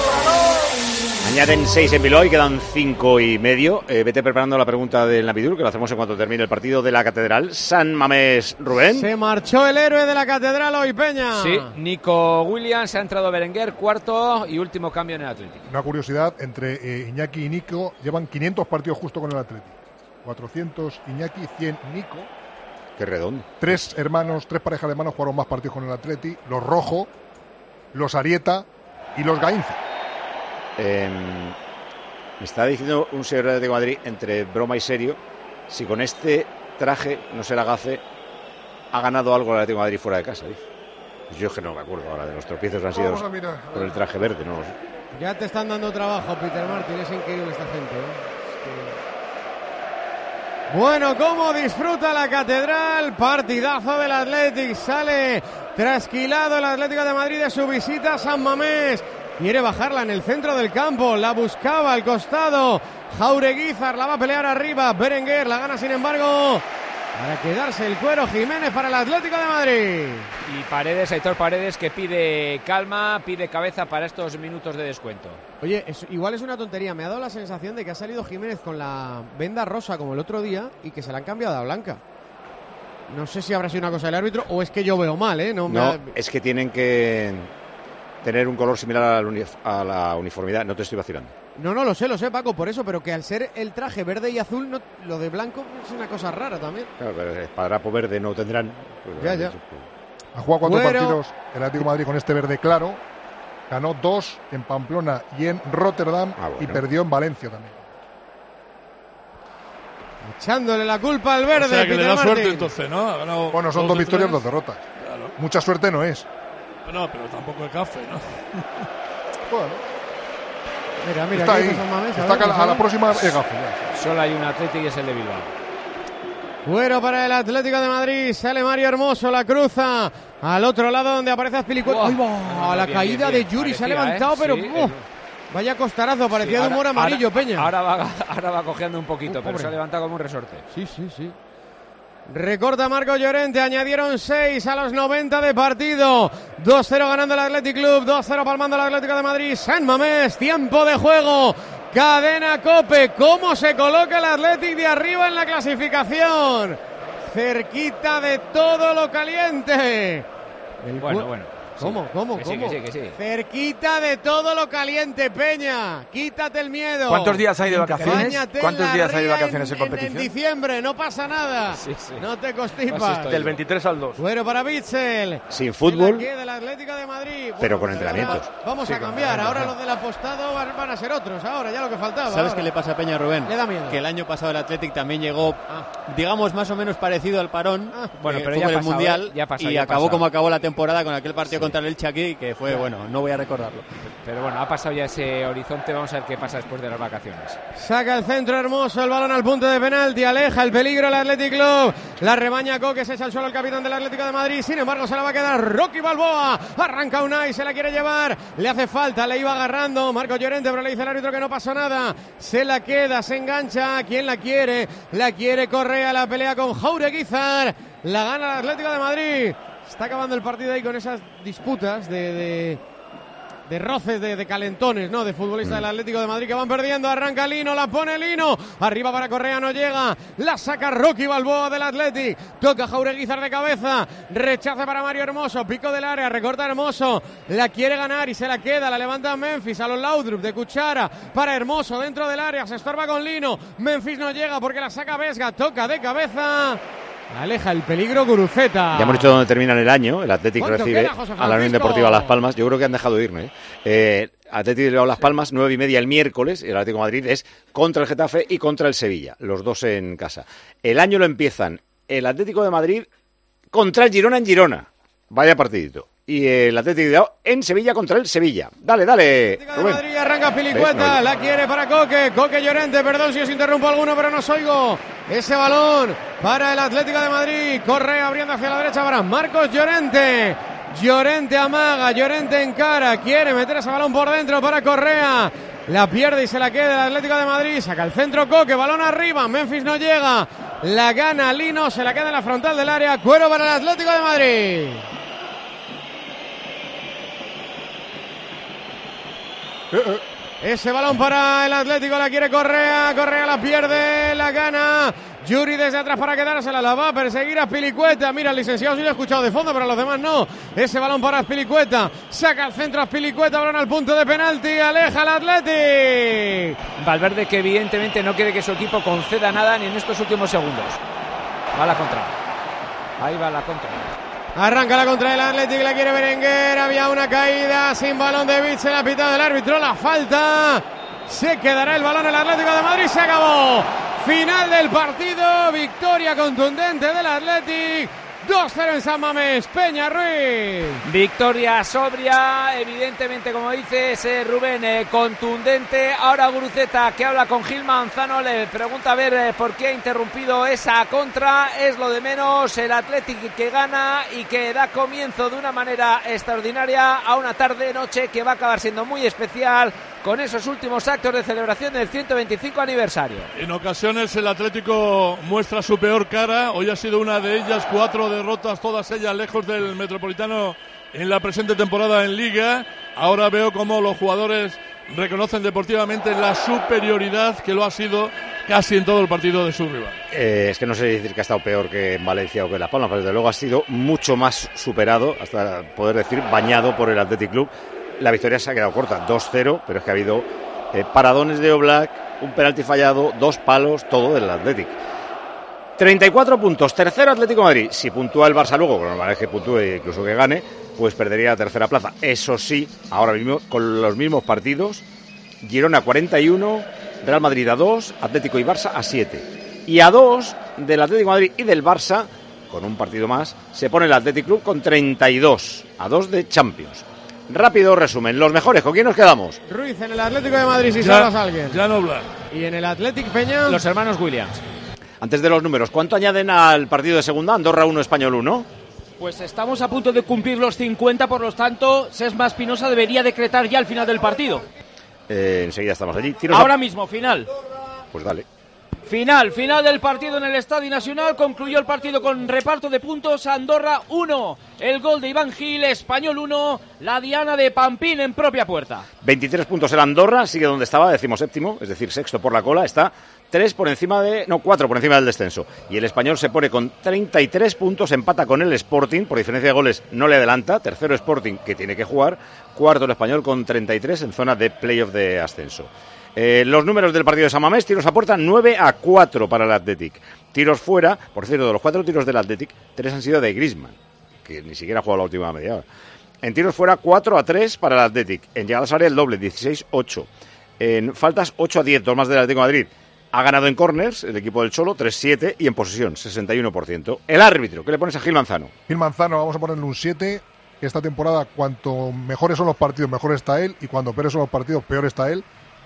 Añaden seis en Bilbao y quedan cinco y medio. Eh, vete preparando la pregunta del Navidur, que lo hacemos en cuanto termine el partido de la Catedral. San Mamés, Rubén. Se marchó el héroe de la Catedral hoy, Peña. Sí, Nico Williams, se ha entrado Berenguer, cuarto y último cambio en el Atlético. Una curiosidad, entre eh, Iñaki y Nico llevan quinientos partidos justo con el Atlético. cuatrocientos Iñaki, cien Nico. Qué redondo. Tres hermanos, tres parejas de hermanos jugaron más partidos con el Atleti. Los Rojo, los Arieta y los Gainza. Eh, me está diciendo un señor de Atlético de Madrid, entre broma y serio, si con este traje, no sé la gafe, ha ganado algo el Atlético de Madrid fuera de casa. Dice. Pues yo es que no me acuerdo ahora de los tropiezos que han sido por el traje verde, no lo sé. Ya te están dando trabajo, Peter Martin, es increíble esta gente, ¿eh? Es que... Bueno, cómo disfruta la Catedral, partidazo del Athletic, sale trasquilado el Atlético de Madrid de su visita a San Mamés. Quiere bajarla en el centro del campo, la buscaba al costado, Jaureguizar la va a pelear arriba, Berenguer la gana sin embargo para quedarse el cuero Jiménez para el Atlético de Madrid. Y Paredes, Aitor Paredes, que pide calma, pide cabeza para estos minutos de descuento. Oye, es, igual es una tontería, me ha dado la sensación de que ha salido Jiménez con la venda rosa como el otro día y que se la han cambiado a blanca. No sé si habrá sido una cosa del árbitro o es que yo veo mal, ¿eh? No, no ha... es que tienen que tener un color similar a la, uni a la uniformidad, no te estoy vacilando. No, no, lo sé, lo sé, Paco, por eso, pero que al ser el traje verde y azul, no, lo de blanco es una cosa rara también. Claro, pero esparadrapo verde no tendrán. Pues, ya, ya. Dicho, pues. Ha jugado cuatro Bueno. partidos el Atlético de Madrid con este verde claro. Ganó dos en Pamplona y en Rotterdam ah, bueno. y perdió en Valencia también. Echándole la culpa al verde. O sea que Peter le da Martin. suerte entonces, ¿no? Ha ganado Bueno, son dos de victorias, tres. dos derrotas. Claro. Mucha suerte no es. No, pero tampoco el café, ¿no? Bueno, Mira, mira, está aquí ahí. está San Mamés, a Está ver, a la, a la ¿no? próxima es gafe. ya. Solo hay un Atlético y es el de Bilbao. Bueno, para el Atlético de Madrid, sale Mario Hermoso, la cruza al otro lado donde aparece Azpilicueta. Wow. ¡Ay, va! La Bien, caída bien, bien. de Yuri se ha Parecía, levantado, ¿eh? pero Sí, ¡oh! sí. Vaya costarazo, parecía Sí, de humor ahora- amarillo, ahora- Peña. Ahora va, ahora va cojeando un poquito, Oh, pero pobre. se ha levantado como un resorte. Sí, sí, sí. Recorta Marco Llorente, añadieron seis a los noventa de partido. dos cero ganando el Athletic Club, dos cero palmando el Atlético de Madrid. San Mamés, tiempo de juego. Cadena COPE, ¿cómo se coloca el Athletic de arriba en la clasificación? Cerquita de todo lo caliente. El Bueno, cu- bueno. ¿Cómo, Sí. cómo, Que sí, cómo? que sí, que sí. Cerquita de todo lo caliente, Peña. Quítate el miedo. ¿Cuántos días hay de vacaciones? Báñate en ¿Cuántos la días hay de ría vacaciones en en, competición? En diciembre, no pasa nada. Sí, sí. No te Así constipas. estoy. Del veintitrés al dos. Bueno, para Bitzel. Sin fútbol, Del Atlético de Madrid. pero Bueno, con pues entrenamientos. ahora Vamos Sí, a con cambiar. Ahora entrenamientos, los del apostado van, van a ser otros. Ahora, ya lo que faltaba. ¿Sabes ahora. qué le pasa a Peña, Rubén? Le da miedo. Que el año pasado el Athletic también llegó, digamos, más o menos parecido al parón. Ah. Bueno, eh, pero fue ya con ha el pasado, Mundial ¿eh? Ya ha pasado, y ya ha acabó pasado. como acabó la temporada con aquel partido Sí. contra el Chucky, que fue, bueno, no voy a recordarlo. Pero bueno, ha pasado ya ese horizonte. Vamos a ver qué pasa después de las vacaciones. Saca el centro Hermoso, el balón al punto de penalti, aleja el peligro el Athletic Club. La rebaña Coque, se echa al suelo el capitán del Atlético de Madrid. Sin embargo, se la va a quedar Rocky Balboa. Arranca Unai, se la quiere llevar. Le hace falta, le iba agarrando Marco Llorente, pero le dice el árbitro que no pasó nada. Se la queda, se engancha. ¿Quién la quiere? La quiere Correa, la pelea con Jaureguizar. La gana el Atlético de Madrid. Está acabando el partido ahí con esas disputas de... de... de roces, de, de calentones, ¿no? De futbolistas mm. del Atlético de Madrid que van perdiendo. Arranca Lino, la pone Lino. Arriba para Correa, no llega. La saca Rocky Balboa del Athletic. Toca Jaureguizar de cabeza. Rechaza para Mario Hermoso. Pico del área, recorta Hermoso. La quiere ganar y se la queda. La levanta Memphis a los Laudrup de cuchara para Hermoso dentro del área. Se estorba con Lino. Memphis no llega porque la saca Vesga. Toca de cabeza. Aleja el peligro Guruceta. Ya hemos dicho dónde termina el año. El Athletic recibe a la Unión Deportiva Las Palmas. Yo creo que han dejado de irme. ¿eh? Eh, Athletic de Las Palmas, nueve y media el miércoles. El Atlético de Madrid es contra el Getafe y contra el Sevilla. Los dos en casa. El año lo empiezan el Atlético de Madrid contra el Girona en Girona. Vaya partidito. Y el Atlético de Bilbao en Sevilla contra el Sevilla. Dale, dale. Atlético de Madrid arranca Pilicueta, no la quiere para Coque, Coque Llorente, perdón si os interrumpo alguno, pero no os oigo. Ese balón para el Atlético de Madrid, Correa abriendo hacia la derecha para Marcos Llorente. Llorente amaga, Llorente encara, quiere meter ese balón por dentro para Correa. La pierde y se la queda el Atlético de Madrid, saca el centro Coque, balón arriba, Memphis no llega. La gana Lino, se la queda en la frontal del área, cuero para el Atlético de Madrid. Ese balón para el Atlético, la quiere Correa, Correa la pierde, la gana Yuri desde atrás para quedársela, la va a perseguir a Azpilicueta. Mira, el licenciado sí lo he escuchado de fondo, pero a los demás no. Ese balón para Azpilicueta, saca el centro a Azpilicueta, balón al punto de penalti, aleja al Atlético. Valverde, que evidentemente no quiere que su equipo conceda nada ni en estos últimos segundos. Va a la contra, ahí va la contra. Arranca la contra del Atlético, la quiere Berenguer, había una caída sin balón de Beach, se la ha pitado el árbitro, la falta, se quedará el balón el Atlético de Madrid, se acabó, final del partido, victoria contundente del Atlético, dos cero en San Mamés, Peña Ruiz. Victoria sobria, evidentemente, como dices, eh, Rubén, eh, contundente. Ahora Guruceta, que habla con Gil Manzano, le pregunta a ver eh, por qué ha interrumpido esa contra. Es lo de menos, el Athletic que gana y que da comienzo de una manera extraordinaria a una tarde-noche que va a acabar siendo muy especial con esos últimos actos de celebración del ciento veinticinco aniversario. En ocasiones el Atlético muestra su peor cara. Hoy ha sido una de ellas, cuatro derrotas, todas ellas lejos del Metropolitano en la presente temporada en Liga. Ahora veo cómo los jugadores reconocen deportivamente la superioridad que lo ha sido casi en todo el partido de su rival. Eh, es que no sé decir que ha estado peor que en Valencia o que en Las Palmas, pero desde luego ha sido mucho más superado, hasta poder decir bañado por el Athletic Club. La victoria se ha quedado corta, dos cero, pero es que ha habido eh, paradones de Oblak, un penalti fallado, dos palos, todo del Athletic. treinta y cuatro puntos, tercero Atlético de Madrid. Si puntúa el Barça luego, pero no es que puntúe e incluso que gane, pues perdería la tercera plaza. Eso sí, ahora mismo con los mismos partidos, Girona cuarenta y uno, Real Madrid a dos, Atlético y Barça a siete. Y a dos del Atlético de Madrid y del Barça, con un partido más, se pone el Athletic Club con treinta y dos, a dos de Champions. Rápido resumen, los mejores, ¿con quién nos quedamos? Ruiz en el Atlético de Madrid, si salvas a alguien. Ya no hablar. Y en el Athletic Peña, los hermanos Williams. Antes de los números, ¿cuánto añaden al partido de segunda? Andorra uno, Español uno. Pues estamos a punto de cumplir los cincuenta, por lo tanto, Sesma Espinosa debería decretar ya el final del partido. Eh, enseguida estamos allí. Tiros Ahora a... mismo, final. Pues dale. Final, final del partido en el Estadio Nacional. Concluyó el partido con reparto de puntos. Andorra uno, el gol de Iván Gil, Español uno, la diana de Pampín en propia puerta. veintitrés puntos el Andorra, sigue donde estaba, decimoséptimo, es decir, sexto por la cola, está tres por encima de, no, cuatro por encima del descenso. Y el Español se pone con treinta y tres puntos, empata con el Sporting, por diferencia de goles no le adelanta, tercero Sporting que tiene que jugar, cuarto el Español con treinta y tres en zona de playoff de ascenso. Eh, los números del partido de San Mamés, tiros a puerta nueve a cuatro para el Athletic. Tiros fuera, por cierto, de los cuatro tiros del Athletic, tres han sido de Griezmann, que ni siquiera ha jugado la última media hora. En tiros fuera cuatro a tres para el Athletic. En llegadas a área el doble, dieciséis a ocho. En faltas ocho a diez, dos más del Atlético de Madrid. Ha ganado en corners el equipo del Cholo, tres siete, y en posesión, sesenta y uno por ciento. El árbitro, ¿qué le pones a Gil Manzano? Gil Manzano, vamos a ponerle un siete. Esta temporada, cuanto mejores son los partidos, mejor está él, y cuanto peores son los partidos, peor está él.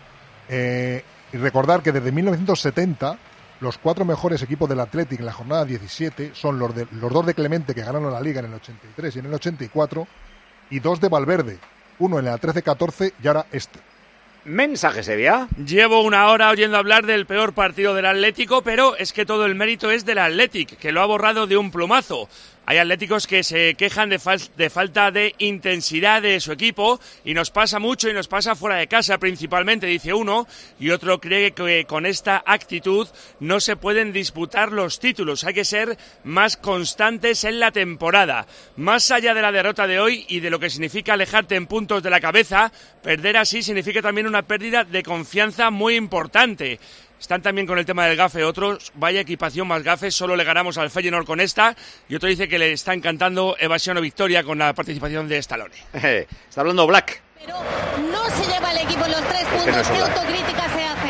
Eh, y recordar que desde mil novecientos setenta los cuatro mejores equipos del Athletic en la jornada diecisiete son los, de, los dos de Clemente, que ganaron la Liga en el ochenta y tres y en el ochenta y cuatro, y dos de Valverde, uno en la trece catorce y ahora este. Mensaje, Sevilla. Llevo una hora oyendo hablar del peor partido del Atlético, pero es que todo el mérito es del Athletic, que lo ha borrado de un plumazo. Hay atléticos que se quejan de, fal- de falta de intensidad de su equipo y nos pasa mucho y nos pasa fuera de casa principalmente, dice uno, y otro cree que con esta actitud no se pueden disputar los títulos, hay que ser más constantes en la temporada. Más allá de la derrota de hoy y de lo que significa alejarte en puntos de la cabeza, perder así significa también una pérdida de confianza muy importante. Están también con el tema del gafe otros, vaya equipación más gafes, solo le ganamos al Feyenoord con esta, y otro dice que le está encantando evasión o victoria con la participación de Stallone. Está hablando Black. Pero no se lleva el equipo los tres puntos, Este no es ¿qué Black. autocrítica se hace?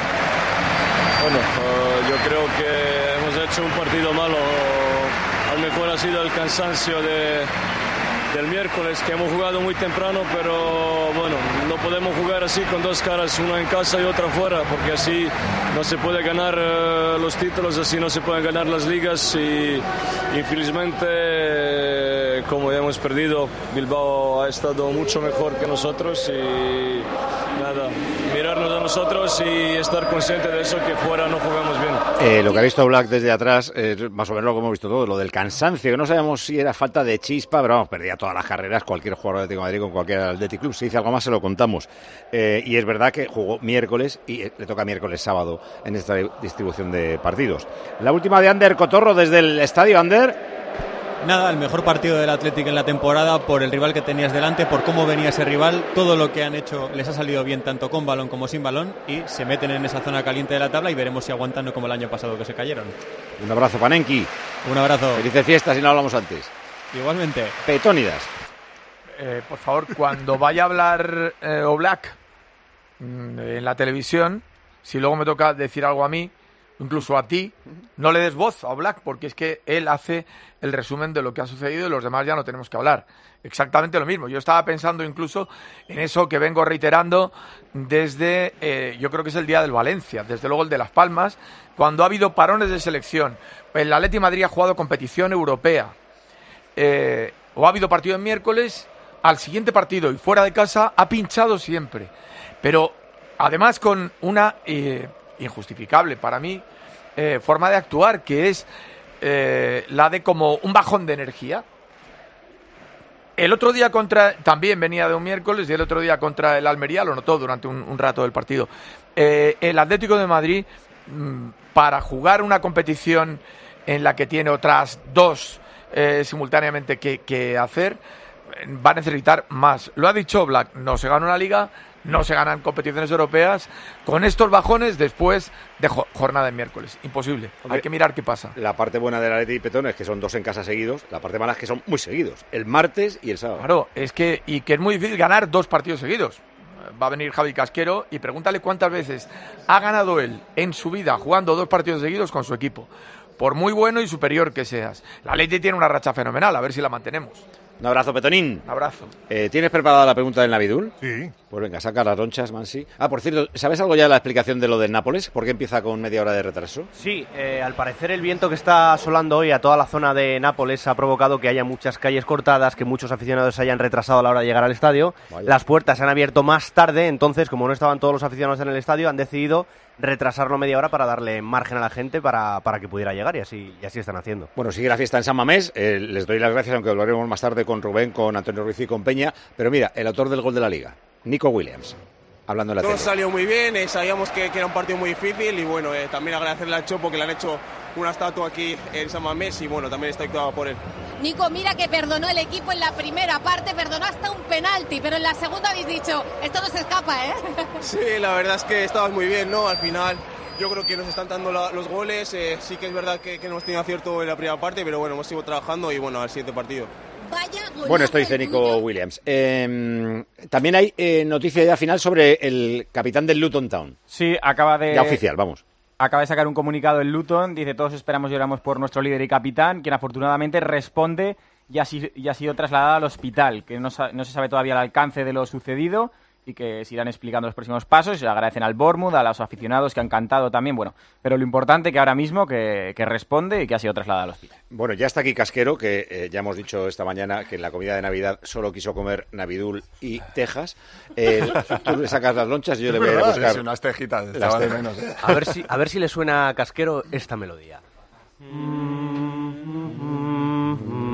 Bueno, uh, yo creo que hemos hecho un partido malo, a lo mejor ha sido el cansancio de... del miércoles, que hemos jugado muy temprano, pero bueno, no podemos jugar así con dos caras, una en casa y otra fuera, porque así no se puede ganar uh, los títulos, así no se pueden ganar las ligas y infelizmente, eh, como ya hemos perdido, Bilbao ha estado mucho mejor que nosotros y nada, mirarnos a nosotros y estar consciente de eso, que fuera no jugamos bien. Eh, lo que ha visto Black desde atrás es más o menos lo que hemos visto todos, lo del cansancio, que no sabemos si era falta de chispa, pero vamos, perdía todas las carreras cualquier jugador de Atlético de Madrid con cualquier Athletic Club. Si dice algo más se lo contamos. Eh, y es verdad que jugó miércoles y eh, le toca miércoles sábado en esta distribución de partidos. La última de Ander Cotorro desde el estadio. Ander. Nada, el mejor partido del Athletic en la temporada por el rival que tenías delante, por cómo venía ese rival, todo lo que han hecho les ha salido bien tanto con balón como sin balón y se meten en esa zona caliente de la tabla y veremos si aguantan, no como el año pasado que se cayeron. Un abrazo, Panenki. Un abrazo. Felices fiestas, si no hablamos antes. Igualmente. Petónidas. Eh, por favor, cuando vaya a hablar eh, Oblak mm, en la televisión, si luego me toca decir algo a mí, incluso a ti, no le des voz a Oblak, porque es que él hace el resumen de lo que ha sucedido y los demás ya no tenemos que hablar. Exactamente lo mismo. Yo estaba pensando incluso en eso que vengo reiterando desde, eh, yo creo que es el día del Valencia, desde luego el de Las Palmas, cuando ha habido parones de selección. El Atleti de Madrid ha jugado competición europea, eh, o ha habido partido en miércoles, al siguiente partido y fuera de casa ha pinchado siempre. Pero además con una eh, injustificable para mí eh, forma de actuar, que es eh, la de como un bajón de energía. El otro día contra, también venía de un miércoles, y el otro día contra el Almería lo notó durante un, un rato del partido. Eh, el Atlético de Madrid, mmm, para jugar una competición en la que tiene otras dos eh, simultáneamente que, que hacer, va a necesitar más. Lo ha dicho Black, no se gana una liga, no se ganan competiciones europeas con estos bajones después de jo- jornada de miércoles. Imposible. Hombre, hay que mirar qué pasa. La parte buena del Atleti y Petón es que son dos en casa seguidos. La parte mala es que son muy seguidos. El martes y el sábado. Claro, es que, y que es muy difícil ganar dos partidos seguidos. Va a venir Javi Casquero y pregúntale cuántas veces ha ganado él en su vida jugando dos partidos seguidos con su equipo. Por muy bueno y superior que seas. La Atleti tiene una racha fenomenal, a ver si la mantenemos. Un abrazo, Petonín. Un abrazo. Eh, ¿Tienes preparada la pregunta del Navidul? Sí. Pues venga, saca las ronchas, Mansi. Ah, por cierto, ¿sabes algo ya de la explicación de lo del Nápoles? ¿Por qué empieza con media hora de retraso? Sí, eh, al parecer el viento que está asolando hoy a toda la zona de Nápoles ha provocado que haya muchas calles cortadas, que muchos aficionados se hayan retrasado a la hora de llegar al estadio. Vaya. Las puertas se han abierto más tarde, entonces como no estaban todos los aficionados en el estadio, han decidido retrasarlo media hora para darle margen a la gente para, para que pudiera llegar, y así, y así están haciendo. Bueno, sigue la fiesta en San Mamés. Eh, les doy las gracias, aunque hablaremos más tarde con Rubén, con Antonio Ruiz y con Peña. Pero mira, el autor del gol de la Liga, Nico Williams, hablando en la Todo tele. salió muy bien, eh, sabíamos que, que era un partido muy difícil y bueno, eh, también agradecerle al Chopo que le han hecho una estatua aquí en San Mamés y bueno, también estoy actuado por él. Nico, mira que perdonó el equipo en la primera parte, perdonó hasta un penalti, pero en la segunda habéis dicho, esto no se escapa, ¿eh? Sí, la verdad es que estabas muy bien, ¿no? Al final yo creo que nos están dando la, los goles, eh, sí que es verdad que, que no hemos tenido acierto en la primera parte, pero bueno, hemos ido trabajando y bueno, al siguiente partido. Bueno, esto dice Nico Williams. Eh, también hay eh, noticia ya final sobre el capitán del Luton Town. Sí, acaba de... Ya oficial, vamos. Acaba de sacar un comunicado el Luton, dice todos esperamos y oramos por nuestro líder y capitán, quien afortunadamente responde y ha, si, y ha sido trasladado al hospital, que no, no se sabe todavía el alcance de lo sucedido y que se irán explicando los próximos pasos. Se agradecen al Bournemouth, a los aficionados que han cantado también, bueno, pero lo importante que ahora mismo que, que responde y que ha sido trasladado al hospital. Bueno, ya está aquí Casquero, que eh, ya hemos dicho esta mañana que en la comida de Navidad solo quiso comer Navidul y tejas. Eh, tú le sacas las lonchas y yo le voy a ir a buscar Sí, unas tejitas, las echaba de tejas. menos, ¿eh? A ver si, a ver si le suena a Casquero esta melodía.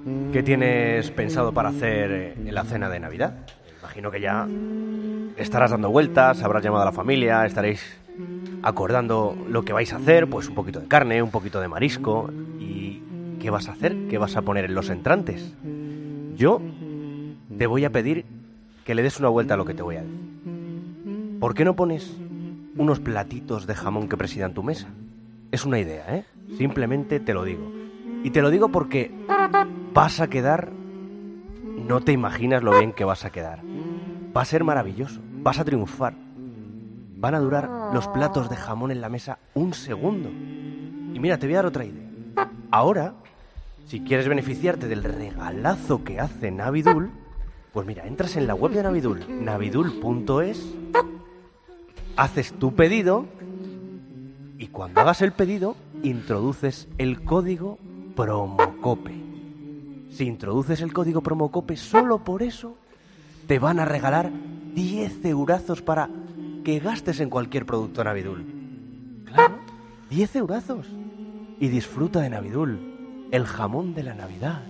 ¿Qué tienes pensado para hacer en la cena de Navidad? Imagino que ya estarás dando vueltas, habrás llamado a la familia, estaréis acordando lo que vais a hacer, pues un poquito de carne, un poquito de marisco. ¿Y qué vas a hacer? ¿Qué vas a poner en los entrantes? Yo te voy a pedir que le des una vuelta a lo que te voy a decir. ¿Por qué no pones unos platitos de jamón que presidan tu mesa? Es una idea, ¿eh? Simplemente te lo digo. Y te lo digo porque vas a quedar... No te imaginas lo bien que vas a quedar. Va a ser maravilloso. Vas a triunfar. Van a durar los platos de jamón en la mesa un segundo. Y mira, te voy a dar otra idea. Ahora, si quieres beneficiarte del regalazo que hace Navidul, pues mira, entras en la web de Navidul, navidul punto es, haces tu pedido y cuando hagas el pedido, introduces el código PROMOCOPE. Si introduces el código PROMOCOPE, solo por eso te van a regalar diez eurazos para que gastes en cualquier producto Navidul. Claro, diez eurazos. Y disfruta de Navidul, el jamón de la Navidad.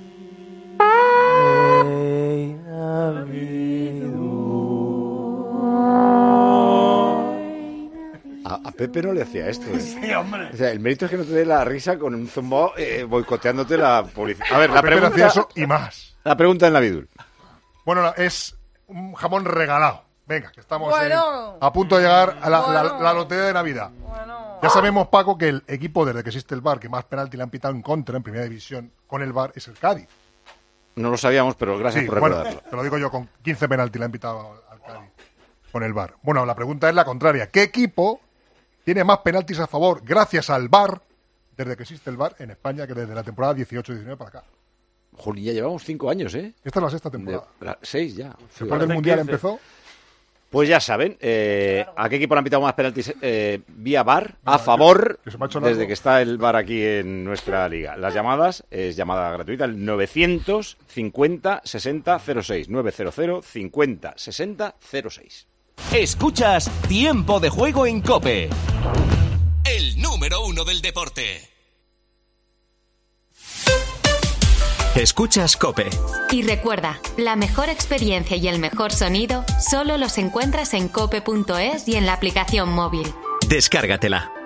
Hey, A, a Pepe no le hacía esto, ¿eh? Sí, hombre. O sea, el mérito es que no te dé la risa con un zumbao eh, boicoteándote la publicidad. A ver, la Pepe pregunta... hacía eso y más. La pregunta en Navidul. Bueno, es un jamón regalado. Venga, que estamos Bueno. en- a punto de llegar a la, la- Bueno. la lotería de Navidad. Ya sabemos, Paco, que el equipo desde que existe el V A R que más penalti le han pitado en contra en Primera División con el V A R es el Cádiz. No lo sabíamos, pero gracias Sí, por bueno, recordarlo. te lo digo yo, con quince penalti le han pitado al Cádiz con el V A R. Bueno, la pregunta es la contraria. ¿Qué equipo tiene más penaltis a favor gracias al V A R desde que existe el V A R en España que desde la temporada dieciocho diecinueve para acá? Jolín, ya llevamos cinco años, ¿eh? Esta es la sexta temporada. De- la- seis ya. Después del Mundial empezó. Pues ya saben, eh, ¿a qué equipo le han pitado más penaltis eh, vía V A R a favor que se me ha hecho desde largo. que está el V A R aquí en nuestra liga? Las llamadas es llamada gratuita el novecientos cincuenta sesenta cero seis novecientos cincuenta sesenta cero seis. Escuchas Tiempo de Juego en COPE. El número uno del deporte. Escuchas COPE. Y recuerda, la mejor experiencia y el mejor sonido solo los encuentras en cope punto es y en la aplicación móvil. Descárgatela.